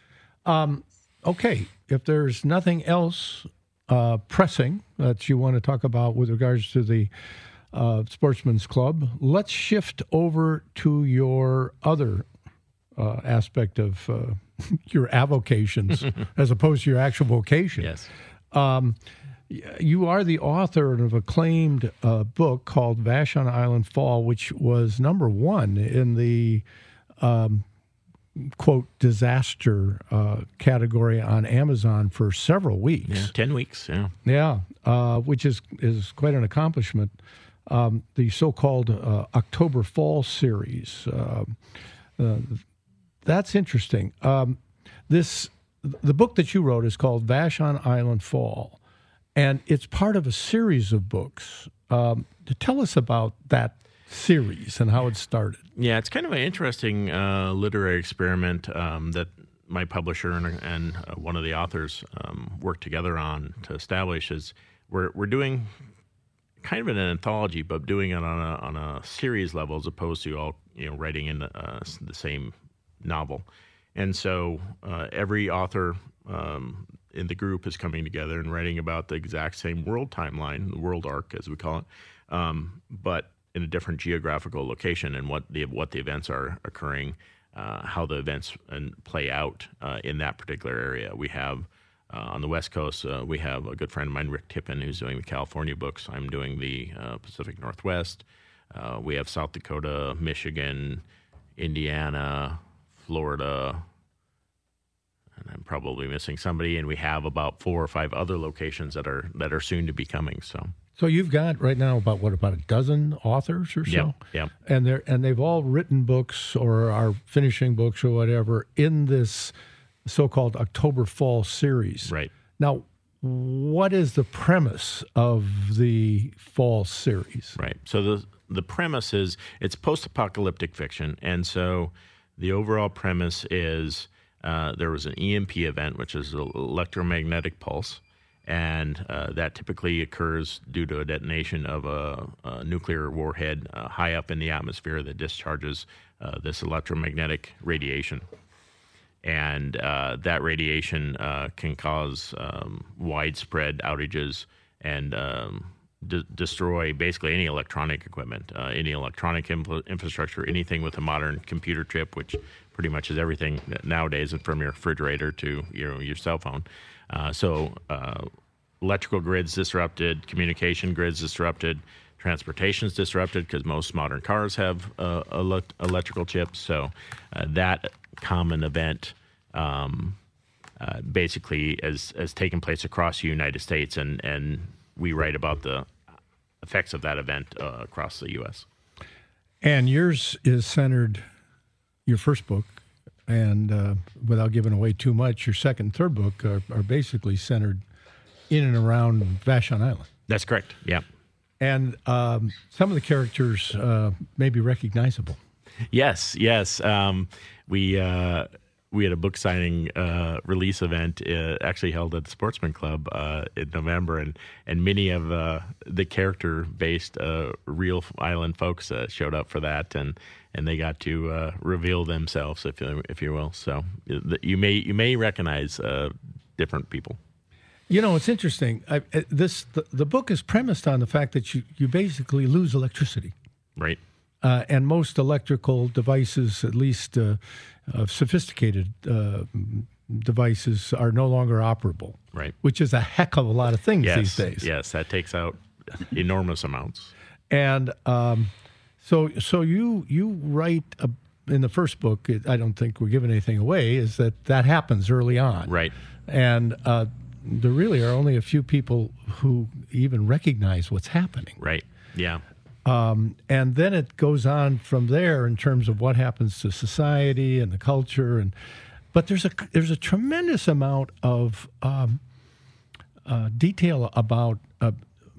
Um, okay. If there's nothing else uh, pressing that you want to talk about with regards to the Uh, Sportsman's Club, let's shift over to your other uh, aspect of uh, your avocations as opposed to your actual vocation. Yes. Um, you are the author of an acclaimed uh, book called Vashon Island Fall, which was number one in the um, quote disaster uh, category on Amazon for several weeks. Yeah, ten weeks. Yeah. Yeah, uh, which is is quite an accomplishment. Um, the so-called uh, October Fall series. Uh, uh, that's interesting. Um, this the book that you wrote is called Vashon Island Fall, and it's part of a series of books. Um, to tell us about that series and how it started. Yeah, it's kind of an interesting uh, literary experiment um, that my publisher and, and uh, one of the authors um, worked together on to establish. Is we're we're doing kind of an anthology, but doing it on a on a series level as opposed to all you know writing in the, uh, the same novel. And so uh, every author um, in the group is coming together and writing about the exact same world timeline, the world arc as we call it, um, but in a different geographical location and what the what the events are occurring, uh, how the events and play out uh, in that particular area. We have. Uh, on the West Coast, uh, we have a good friend of mine, Rick Tippin, who's doing the California books. I'm doing the uh, Pacific Northwest. Uh, we have South Dakota, Michigan, Indiana, Florida, and I'm probably missing somebody. And we have about four or five other locations that are that are soon to be coming. So, so you've got right now about what about a dozen authors or so? Yeah, yeah. And they're and they've all written books or are finishing books or whatever in this so-called October Fall series. Right. Now, what is the premise of the Fall series? Right. So the the premise is it's post-apocalyptic fiction, and so the overall premise is uh, there was an E M P event, which is an electromagnetic pulse, and uh, that typically occurs due to a detonation of a, a nuclear warhead uh, high up in the atmosphere that discharges uh, this electromagnetic radiation. And uh, that radiation uh, can cause um, widespread outages and um, de- destroy basically any electronic equipment, uh, any electronic impl- infrastructure, anything with a modern computer chip, which pretty much is everything nowadays, from your refrigerator to your your cell phone. Uh, so uh, electrical grids disrupted, communication grids disrupted, transportation's disrupted because most modern cars have uh, ele- electrical chips. So uh, that common event um, uh, basically has, has taken place across the United States, and, and we write about the effects of that event uh, across the U S. And yours is centered, your first book, and uh, without giving away too much, your second and third book are, are basically centered in and around Vashon Island. That's correct. Yeah. And um, some of the characters uh, may be recognizable. Yes, yes. Um, we uh, we had a book signing uh, release event uh, actually held at the Sportsman Club uh, in November, and and many of uh, the character-based uh, real island folks uh, showed up for that, and and they got to uh, reveal themselves, if you, if you will. So you may you may recognize uh, different people. You know, it's interesting. I, this the, the book is premised on the fact that you, you basically lose electricity. Right. Uh, and most electrical devices, at least uh, uh, sophisticated uh, devices, are no longer operable. Right. Which is a heck of a lot of things yes, these days. Yes, that takes out enormous amounts. And um, so so you you write a, in the first book, I don't think we're giving anything away, is that that happens early on. Right. And uh, there really are only a few people who even recognize what's happening. Right. Yeah. Um, and then it goes on from there in terms of what happens to society and the culture. And but there's a there's a tremendous amount of um, uh, detail about uh,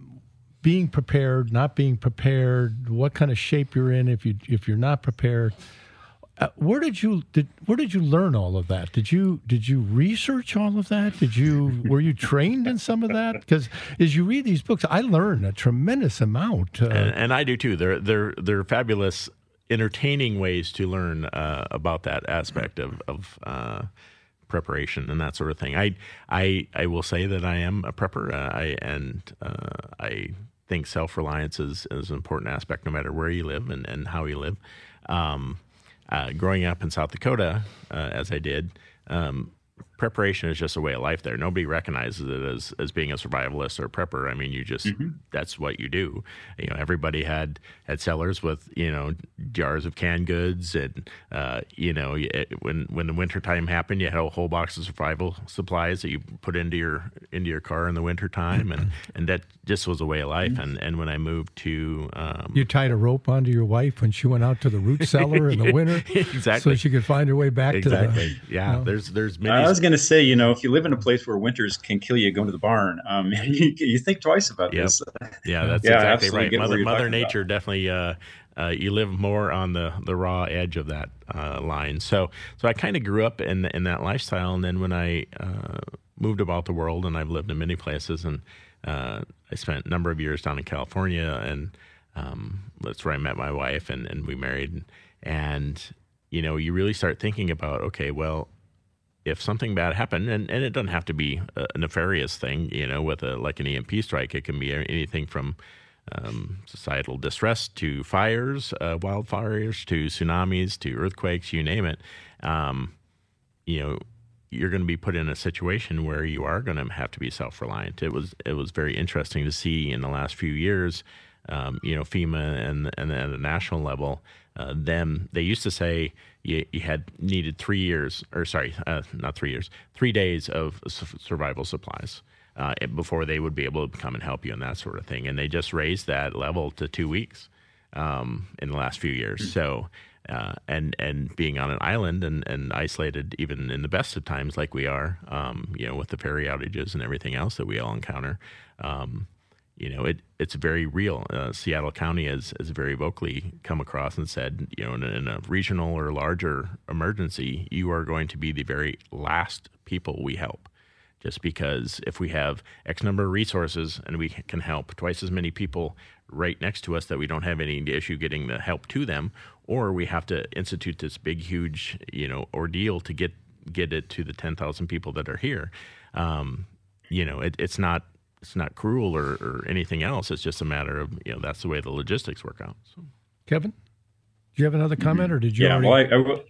being prepared, not being prepared, what kind of shape you're in if you if you're not prepared. Uh, where did you did where did you learn all of that? Did you did you research all of that? Did you were you trained in some of that? Because as you read these books, I learn a tremendous amount. Uh, and, and I do too. They're they're they're fabulous, entertaining ways to learn uh, about that aspect of of uh, preparation and that sort of thing. I I I will say that I am a prepper. Uh, I and uh, I think self-reliance is, is an important aspect, no matter where you live and, and how you live. Um, Uh, growing up in South Dakota, uh, as I did, um, preparation is just a way of life there. Nobody recognizes it as, as being a survivalist or a prepper. I mean, you just, mm-hmm. that's what you do. You know, everybody had, had cellars with, you know, jars of canned goods. And, uh, you know, it, when, when the winter time happened, you had a whole box of survival supplies that you put into your, into your car in the winter time. And, and that just was a way of life. And, and when I moved to, um, you tied a rope onto your wife when she went out to the root cellar in the winter. Exactly. So she could find her way back exactly. to the, yeah. You know. There's, there's many. I was going to say, you know, if you live in a place where winters can kill you, going to the barn, um, you, you think twice about yep. this. Yeah, that's yeah, exactly right. Mother, Mother Nature about. definitely, uh, uh, you live more on the, the raw edge of that uh, line. So, so I kind of grew up in in that lifestyle, and then when I uh, moved about the world, and I've lived in many places, and uh, I spent a number of years down in California, and um, that's where I met my wife, and, and we married, and you know, you really start thinking about, okay, well, if something bad happened, and, and it doesn't have to be a nefarious thing, you know, with a like an E M P strike, it can be anything from um, societal distress to fires, uh, wildfires, to tsunamis, to earthquakes, you name it. Um, you know, you're going to be put in a situation where you are going to have to be self-reliant. It was it was very interesting to see in the last few years, um, you know, FEMA and and at a national level. Uh, them, they used to say you, you had needed three years, or sorry, uh, not three years, three days of su- survival supplies uh, before they would be able to come and help you and that sort of thing. And they just raised that level to two weeks um, in the last few years. Mm-hmm. So, uh, and and being on an island and, and isolated, even in the best of times like we are, um, you know, with the ferry outages and everything else that we all encounter, um, you know, it it's very real. Uh, Seattle County has, has very vocally come across and said, you know, in a, in a regional or larger emergency, you are going to be the very last people we help. Just because if we have X number of resources and we can help twice as many people right next to us that we don't have any issue getting the help to them, or we have to institute this big, huge, you know, ordeal to get get it to the ten thousand people that are here. Um, you know, it, it's not. It's not cruel or, or anything else. It's just a matter of, you know, that's the way the logistics work out. So. Kevin, do you have another comment, or did you? Yeah, already... well, I, I will.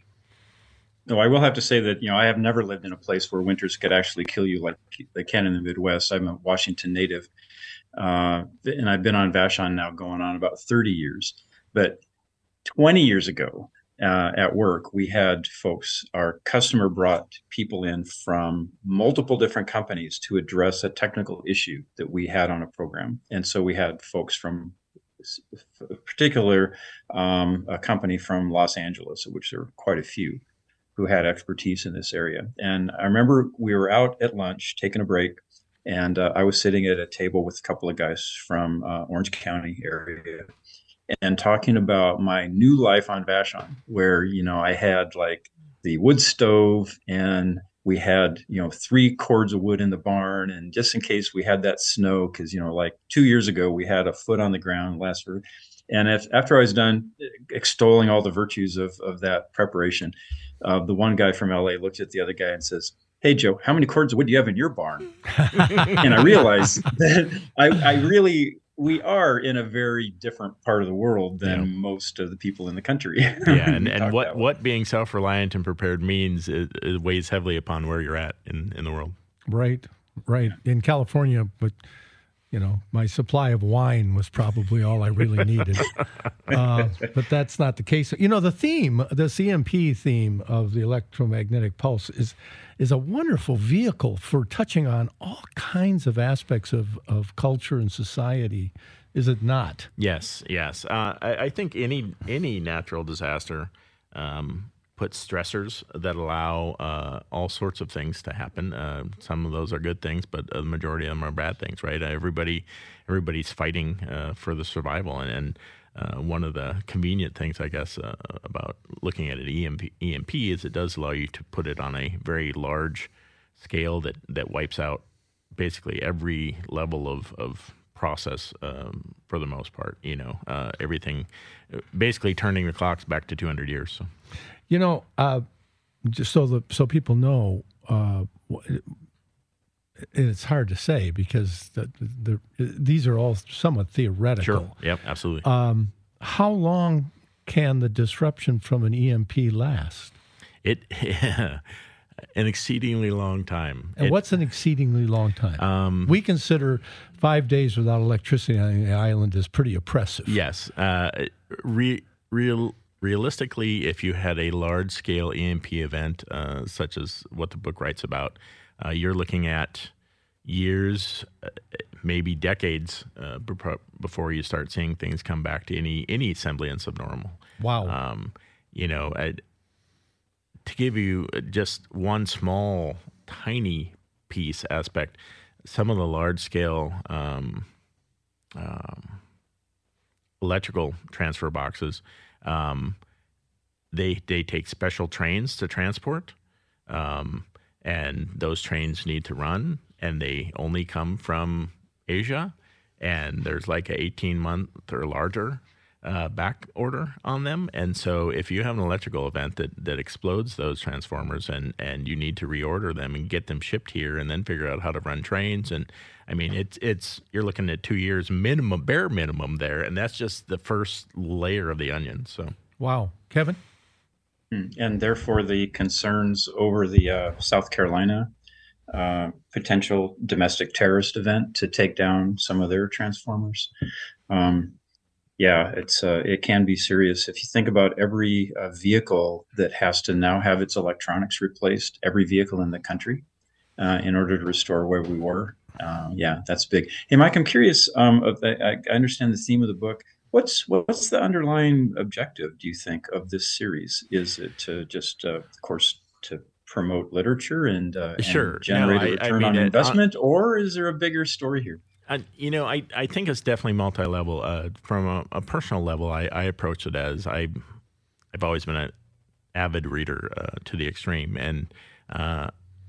No, I will have to say that, you know, I have never lived in a place where winters could actually kill you like they can in the Midwest. I'm a Washington native, uh, and I've been on Vashon now going on about thirty years. But twenty years ago, Uh, at work, we had folks, our customer brought people in from multiple different companies to address a technical issue that we had on a program. And so we had folks from particular um, a company from Los Angeles, which there were quite a few, who had expertise in this area. And I remember we were out at lunch, taking a break, and uh, I was sitting at a table with a couple of guys from uh, Orange County area and talking about my new life on Vashon, where, you know, I had like the wood stove and we had, you know, three cords of wood in the barn. And just in case we had that snow, because, you know, like two years ago, we had a foot on the ground last year. And if, after I was done extolling all the virtues of, of that preparation, Uh, the one guy from L A looked at the other guy and says, "Hey, Joe, how many cords of wood do you have in your barn?" And I realized that I, I really, we are in a very different part of the world than yeah. most of the people in the country. Yeah, and, and what, what being self-reliant and prepared means, it, it weighs heavily upon where you're at in, in the world. Right, right. In California, but... You know, my supply of wine was probably all I really needed. Uh, but that's not the case. You know, the theme, the C M P theme of the electromagnetic pulse is is a wonderful vehicle for touching on all kinds of aspects of, of culture and society, is it not? Yes, yes. Uh, I, I think any any natural disaster um, puts stressors that allow uh, all sorts of things to happen. Uh, some of those are good things, but the majority of them are bad things, right? Everybody, everybody's fighting uh, for the survival, and, and uh, one of the convenient things, I guess, uh, about looking at an E M P, E M P is it does allow you to put it on a very large scale that that wipes out basically every level of of process um, for the most part. You know, uh, everything, basically turning the clocks back to two hundred years. So. You know, uh, just so the so people know, uh, it's hard to say because the, the, these are all somewhat theoretical. Sure. Yep. Absolutely. Um, how long can the disruption from an E M P last? It yeah, an exceedingly long time. And it, what's an exceedingly long time? Um, we consider five days without electricity on the island is pretty oppressive. Yes. Uh, re, real. Realistically, if you had a large-scale E M P event, uh, such as what the book writes about, uh, you're looking at years, uh, maybe decades uh, before you start seeing things come back to any any semblance of normal. Wow. Um, you know, I, to give you just one small, tiny piece aspect, some of the large-scale um, um, electrical transfer boxes, Um, they they take special trains to transport, um, and those trains need to run, and they only come from Asia, and there's like an eighteen month or larger uh, back order on them. And so if you have an electrical event that, that explodes those transformers and, and you need to reorder them and get them shipped here and then figure out how to run trains, and I mean, it's it's you're looking at two years minimum, bare minimum there, and that's just the first layer of the onion. So, wow, Kevin, and therefore the concerns over the uh, South Carolina uh, potential domestic terrorist event to take down some of their transformers. Um, yeah, it's uh, it can be serious if you think about every uh, vehicle that has to now have its electronics replaced. Every vehicle in the country, uh, in order to restore where we were. Um, yeah, that's big. Hey, Mike, I'm curious. Um, I, I understand the theme of the book. What's what's the underlying objective, do you think, of this series? Is it to just, uh, of course, to promote literature and, uh, sure. and generate no, a return I, I mean, on it, investment, uh, or is there a bigger story here? Uh, you know, I, I think it's definitely multi-level. Uh, from a, a personal level, I, I approach it as I, I've always been an avid reader uh, to the extreme, and uh,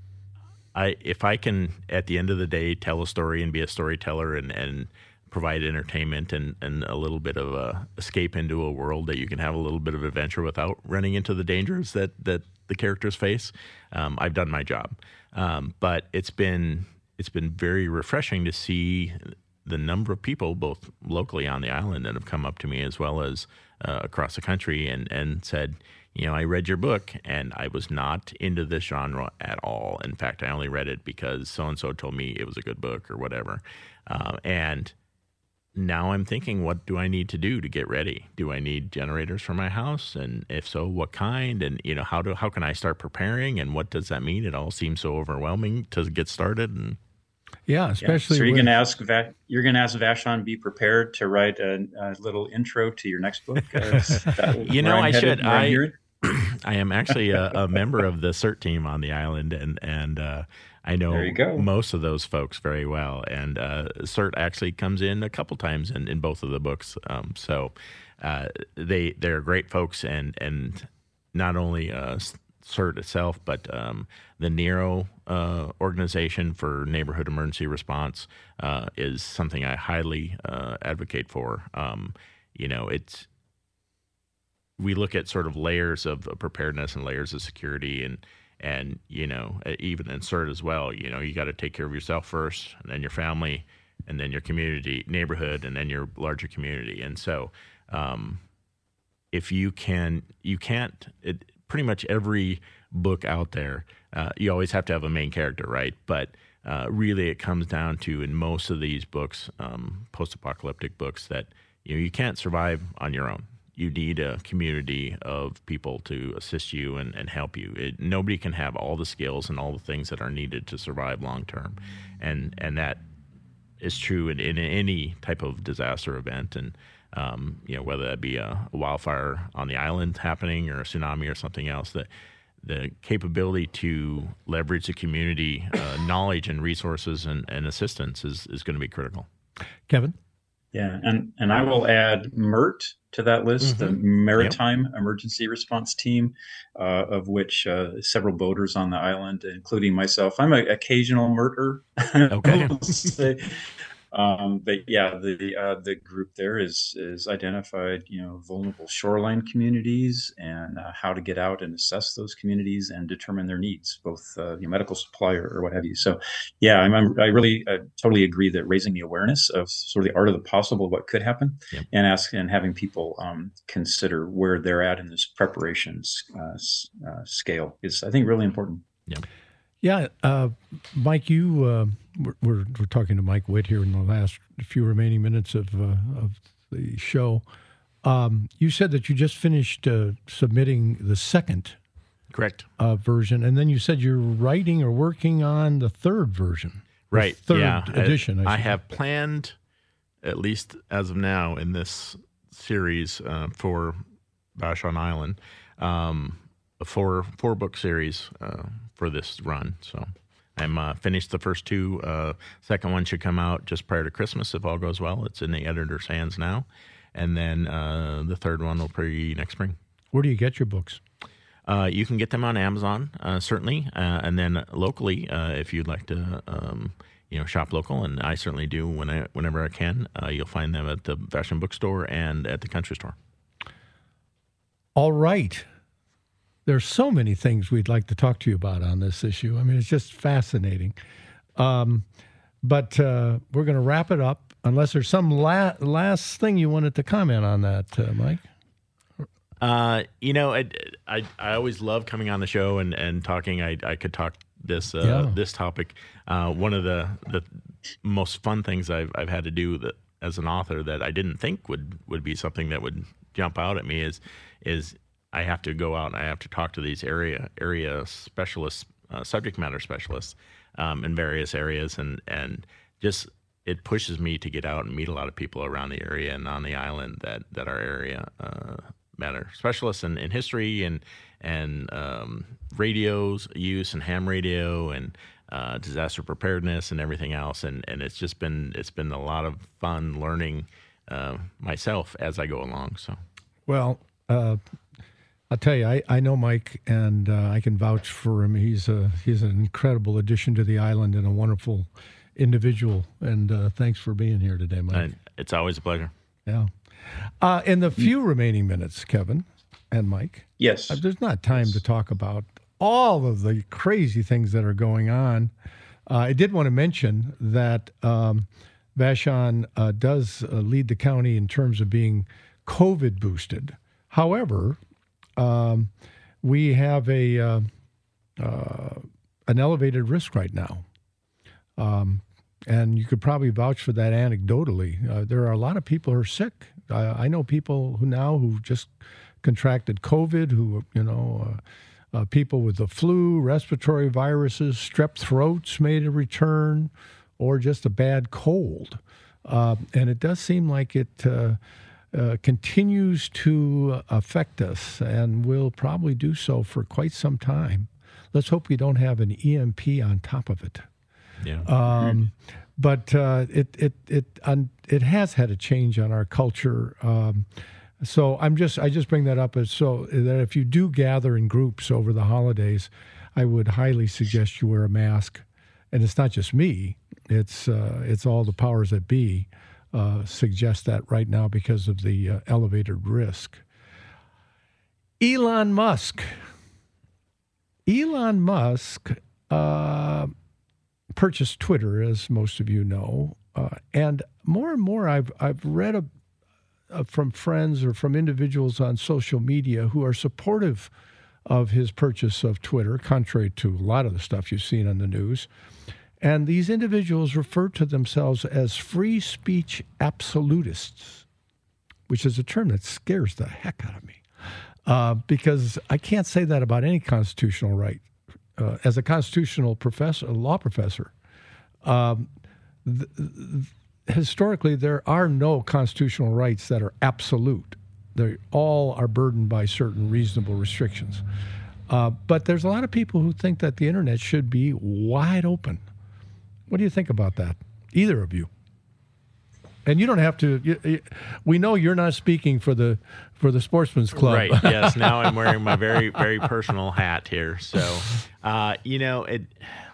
I if I can, at the end of the day, tell a story and be a storyteller and, and provide entertainment and, and a little bit of a escape into a world that you can have a little bit of adventure without running into the dangers that, that the characters face, um, I've done my job. Um, but it's been it's been very refreshing to see the number of people, both locally on the island, that have come up to me as well as uh, across the country and, and said, you know, I read your book and I was not into this genre at all. In fact, I only read it because so-and-so told me it was a good book or whatever. Uh, and now I'm thinking, what do I need to do to get ready? Do I need generators for my house? And if so, what kind? And, you know, how do how can I start preparing? And what does that mean? It all seems so overwhelming to get started. And Yeah, especially. Yeah. So you're with... going to ask Va- you're going to ask Vashon, be prepared to write a, a little intro to your next book. Uh, you know, I should. I I am actually a, a member of the CERT team on the island, and and uh, I know most of those folks very well. And uh, CERT actually comes in a couple times in, in both of the books. Um, so uh, they they're great folks, and and not only uh, CERT itself, but um, the NERO uh, organization for neighborhood emergency response uh, is something I highly uh, advocate for. Um, you know, it's. We look at sort of layers of preparedness and layers of security, and and you know, even in CERT as well. You know, you got to take care of yourself first, and then your family, and then your community, neighborhood, and then your larger community. And so, um, if you can, you can't. It, pretty much every book out there, uh, you always have to have a main character, right? But uh, really, it comes down to, in most of these books, um, post-apocalyptic books, that you know you can't survive on your own. You need a community of people to assist you and, and help you. It, nobody can have all the skills and all the things that are needed to survive long term, and and that is true in, in any type of disaster event. And um, you know, whether that be a, a wildfire on the island happening or a tsunami or something else, that the capability to leverage the community uh, knowledge and resources and, and assistance is is going to be critical. Kevin? Yeah, and, and I will add MERT to that list, mm-hmm. the Maritime yep. Emergency Response Team, uh, of which uh, several boaters on the island, including myself. I'm an occasional MERTer. Okay. Um, but yeah, the uh, the group there is is identified, you know, vulnerable shoreline communities and uh, how to get out and assess those communities and determine their needs, both uh, the medical supply or, or what have you. So, yeah, I'm, I'm I really uh, totally agree that raising the awareness of sort of the art of the possible, what could happen, yep. and ask and having people um, consider where they're at in this preparations uh, uh, scale is, I think, really important. Yeah. Yeah, uh, Mike, you uh, we're, we're we're talking to Mike Witt here in the last few remaining minutes of uh, of the show. Um, you said that you just finished uh, submitting the second, correct, uh, version, and then you said you're writing or working on the third version, right? Third yeah, edition. I, I have planned, at least as of now, in this series uh, for Vashon Island, um, a four four book series. Uh, for this run. So I'm uh, finished the first two. Uh, second one should come out just prior to Christmas if all goes well. It's in the editor's hands now. And then uh, the third one will be next spring. Where do you get your books? Uh, you can get them on Amazon, uh, certainly. Uh, and then locally, uh, if you'd like to um, you know, shop local, and I certainly do when I, whenever I can, uh, you'll find them at the Vashon Bookstore and at the Country Store. All right. There's so many things we'd like to talk to you about on this issue. I mean, it's just fascinating. Um, but uh, we're going to wrap it up, unless there's some la- last thing you wanted to comment on that, uh, Mike. Uh, you know, I, I I always love coming on the show and, and talking. I I could talk this uh, yeah. this topic. Uh, one of the, the most fun things I've I've had to do that, as an author that I didn't think would, would be something that would jump out at me is is. I have to go out and I have to talk to these area area specialists, uh, subject matter specialists um, in various areas, and and just it pushes me to get out and meet a lot of people around the area and on the island that that are area uh, matter specialists in, in history and and um, radios use and ham radio and uh, disaster preparedness and everything else, and and it's just been it's been a lot of fun learning uh, myself as I go along. So well. Uh... I'll tell you, I, I know Mike, and uh, I can vouch for him. He's a he's an incredible addition to the island and a wonderful individual. And uh, thanks for being here today, Mike. Uh, it's always a pleasure. Yeah. Uh, in the few remaining minutes, Kevin and Mike. Yes. Uh, there's not time yes. to talk about all of the crazy things that are going on. Uh, I did want to mention that um, Vashon uh, does uh, lead the county in terms of being COVID boosted. However, Um, we have a uh, uh, an elevated risk right now, um, and you could probably vouch for that anecdotally. Uh, there are a lot of people who are sick. Uh, I know people who now who just contracted COVID, who you know, uh, uh, people with the flu, respiratory viruses, strep throats made a return, or just a bad cold. Uh, and it does seem like it uh, uh, continues to affect us and will probably do so for quite some time. Let's hope we don't have an E M P on top of it. Yeah. Um, but uh, it it it um, it has had a change on our culture. Um, so I'm just I just bring that up as so that if you do gather in groups over the holidays, I would highly suggest you wear a mask. And it's not just me; it's uh, it's all the powers that be uh, suggest that right now because of the uh, elevated risk. Elon Musk. Elon Musk uh, purchased Twitter, as most of you know, uh, and more and more I've I've read a, a, from friends or from individuals on social media who are supportive of his purchase of Twitter, contrary to a lot of the stuff you've seen on the news. And these individuals refer to themselves as free speech absolutists, which is a term that scares the heck out of me, uh, because I can't say that about any constitutional right. Uh, as a constitutional professor, law professor, um, th- th- historically there are no constitutional rights that are absolute. They all are burdened by certain reasonable restrictions. Uh, but there's a lot of people who think that the internet should be wide open. What do you think about that? Either of you? And you don't have to. You, you, we know you're not speaking for the for the Sportsman's Club, right? Yes. Now I'm wearing my very very personal hat here. So, uh, you know, it.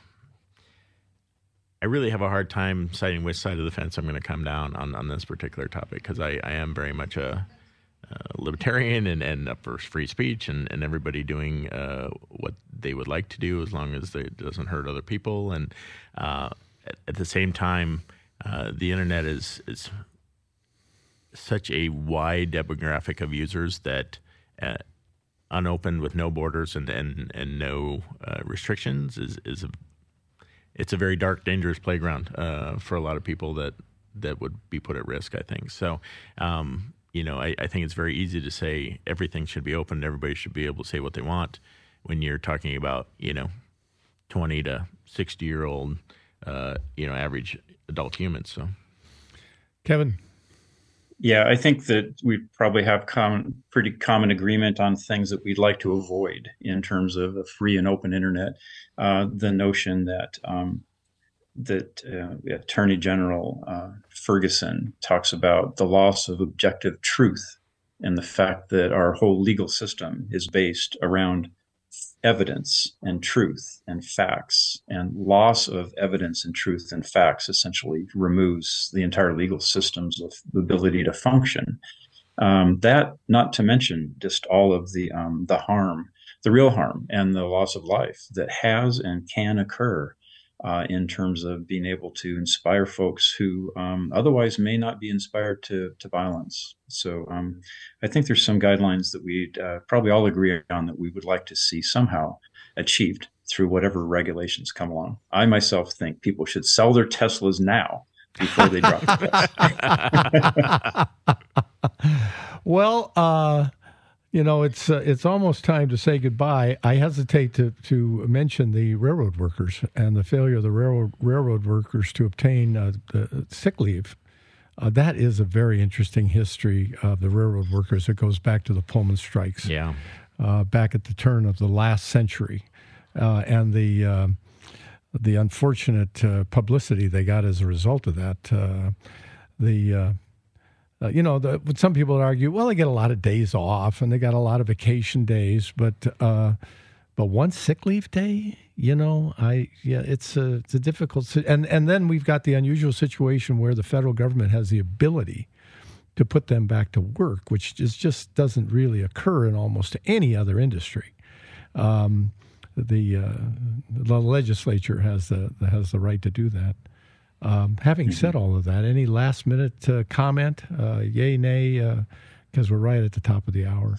I really have a hard time deciding which side of the fence I'm going to come down on on this particular topic because I, I am very much a. Uh, libertarian and, and up for free speech and, and everybody doing uh, what they would like to do as long as it doesn't hurt other people. And uh, at, at the same time, uh, the internet is, is such a wide demographic of users that uh, unopened with no borders and, and, and no uh, restrictions is, is a, it's a very dark, dangerous playground uh, for a lot of people that, that would be put at risk, I think. So, um, You know, I, I think it's very easy to say everything should be open. Everybody should be able to say what they want when you're talking about, you know, twenty to sixty year old, uh, you know, average adult humans. So, Kevin. Yeah, I think that we probably have common, pretty common agreement on things that we'd like to avoid in terms of a free and open internet. Uh, the notion that um, that uh, Attorney General uh, Ferguson talks about the loss of objective truth and the fact that our whole legal system is based around evidence and truth and facts, and loss of evidence and truth and facts essentially removes the entire legal system's ability to function. Um, that, not to mention just all of the um, the harm, the real harm and the loss of life that has and can occur Uh, in terms of being able to inspire folks who um, otherwise may not be inspired to to violence. So um, I think there's some guidelines that we'd uh, probably all agree on that we would like to see somehow achieved through whatever regulations come along. I myself think people should sell their Teslas now before they drop the test. Well, uh, you know, it's uh, it's almost time to say goodbye. I hesitate to, to mention the railroad workers and the failure of the railroad railroad workers to obtain uh, the sick leave. Uh, that is a very interesting history of the railroad workers. It goes back to the Pullman strikes, yeah, uh, back at the turn of the last century, uh, and the uh, the unfortunate uh, publicity they got as a result of that. Uh, the uh, Uh, you know, the, some people would argue, well, they get a lot of days off and they got a lot of vacation days, but uh, but one sick leave day, you know, I yeah, it's a it's a difficult and and then we've got the unusual situation where the federal government has the ability to put them back to work, which is just doesn't really occur in almost any other industry. Um, the uh, the legislature has the has the right to do that. Um, having said all of that, any last minute uh, comment, uh, yay, nay, because uh, we're right at the top of the hour.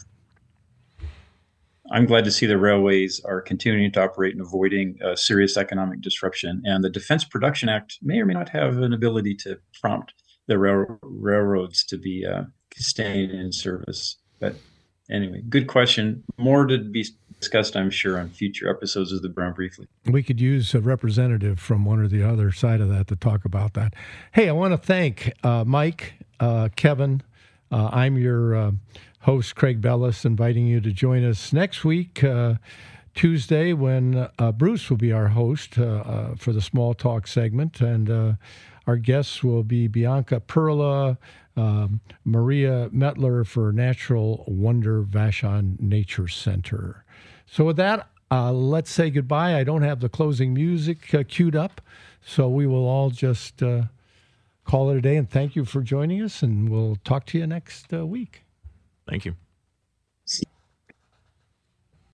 I'm glad to see the railways are continuing to operate and avoiding uh, serious economic disruption. And the Defense Production Act may or may not have an ability to prompt the rail- railroads to be uh, staying in service. But anyway, good question. More to be discussed, I'm sure, on future episodes of the Brown Briefly. We could use a representative from one or the other side of that to talk about that. Hey, I want to thank uh, Mike, uh, Kevin. Uh, I'm your uh, host, Craig Bellis, inviting you to join us next week, uh, Tuesday, when uh, Bruce will be our host uh, uh, for the Small Talk segment. And uh, our guests will be Bianca Perla, um, Maria Metler for Natural Wonder Vashon Nature Center. So with that, uh, let's say goodbye. I don't have the closing music uh, queued up, so we will all just uh, call it a day. And thank you for joining us, and we'll talk to you next uh, week. Thank you.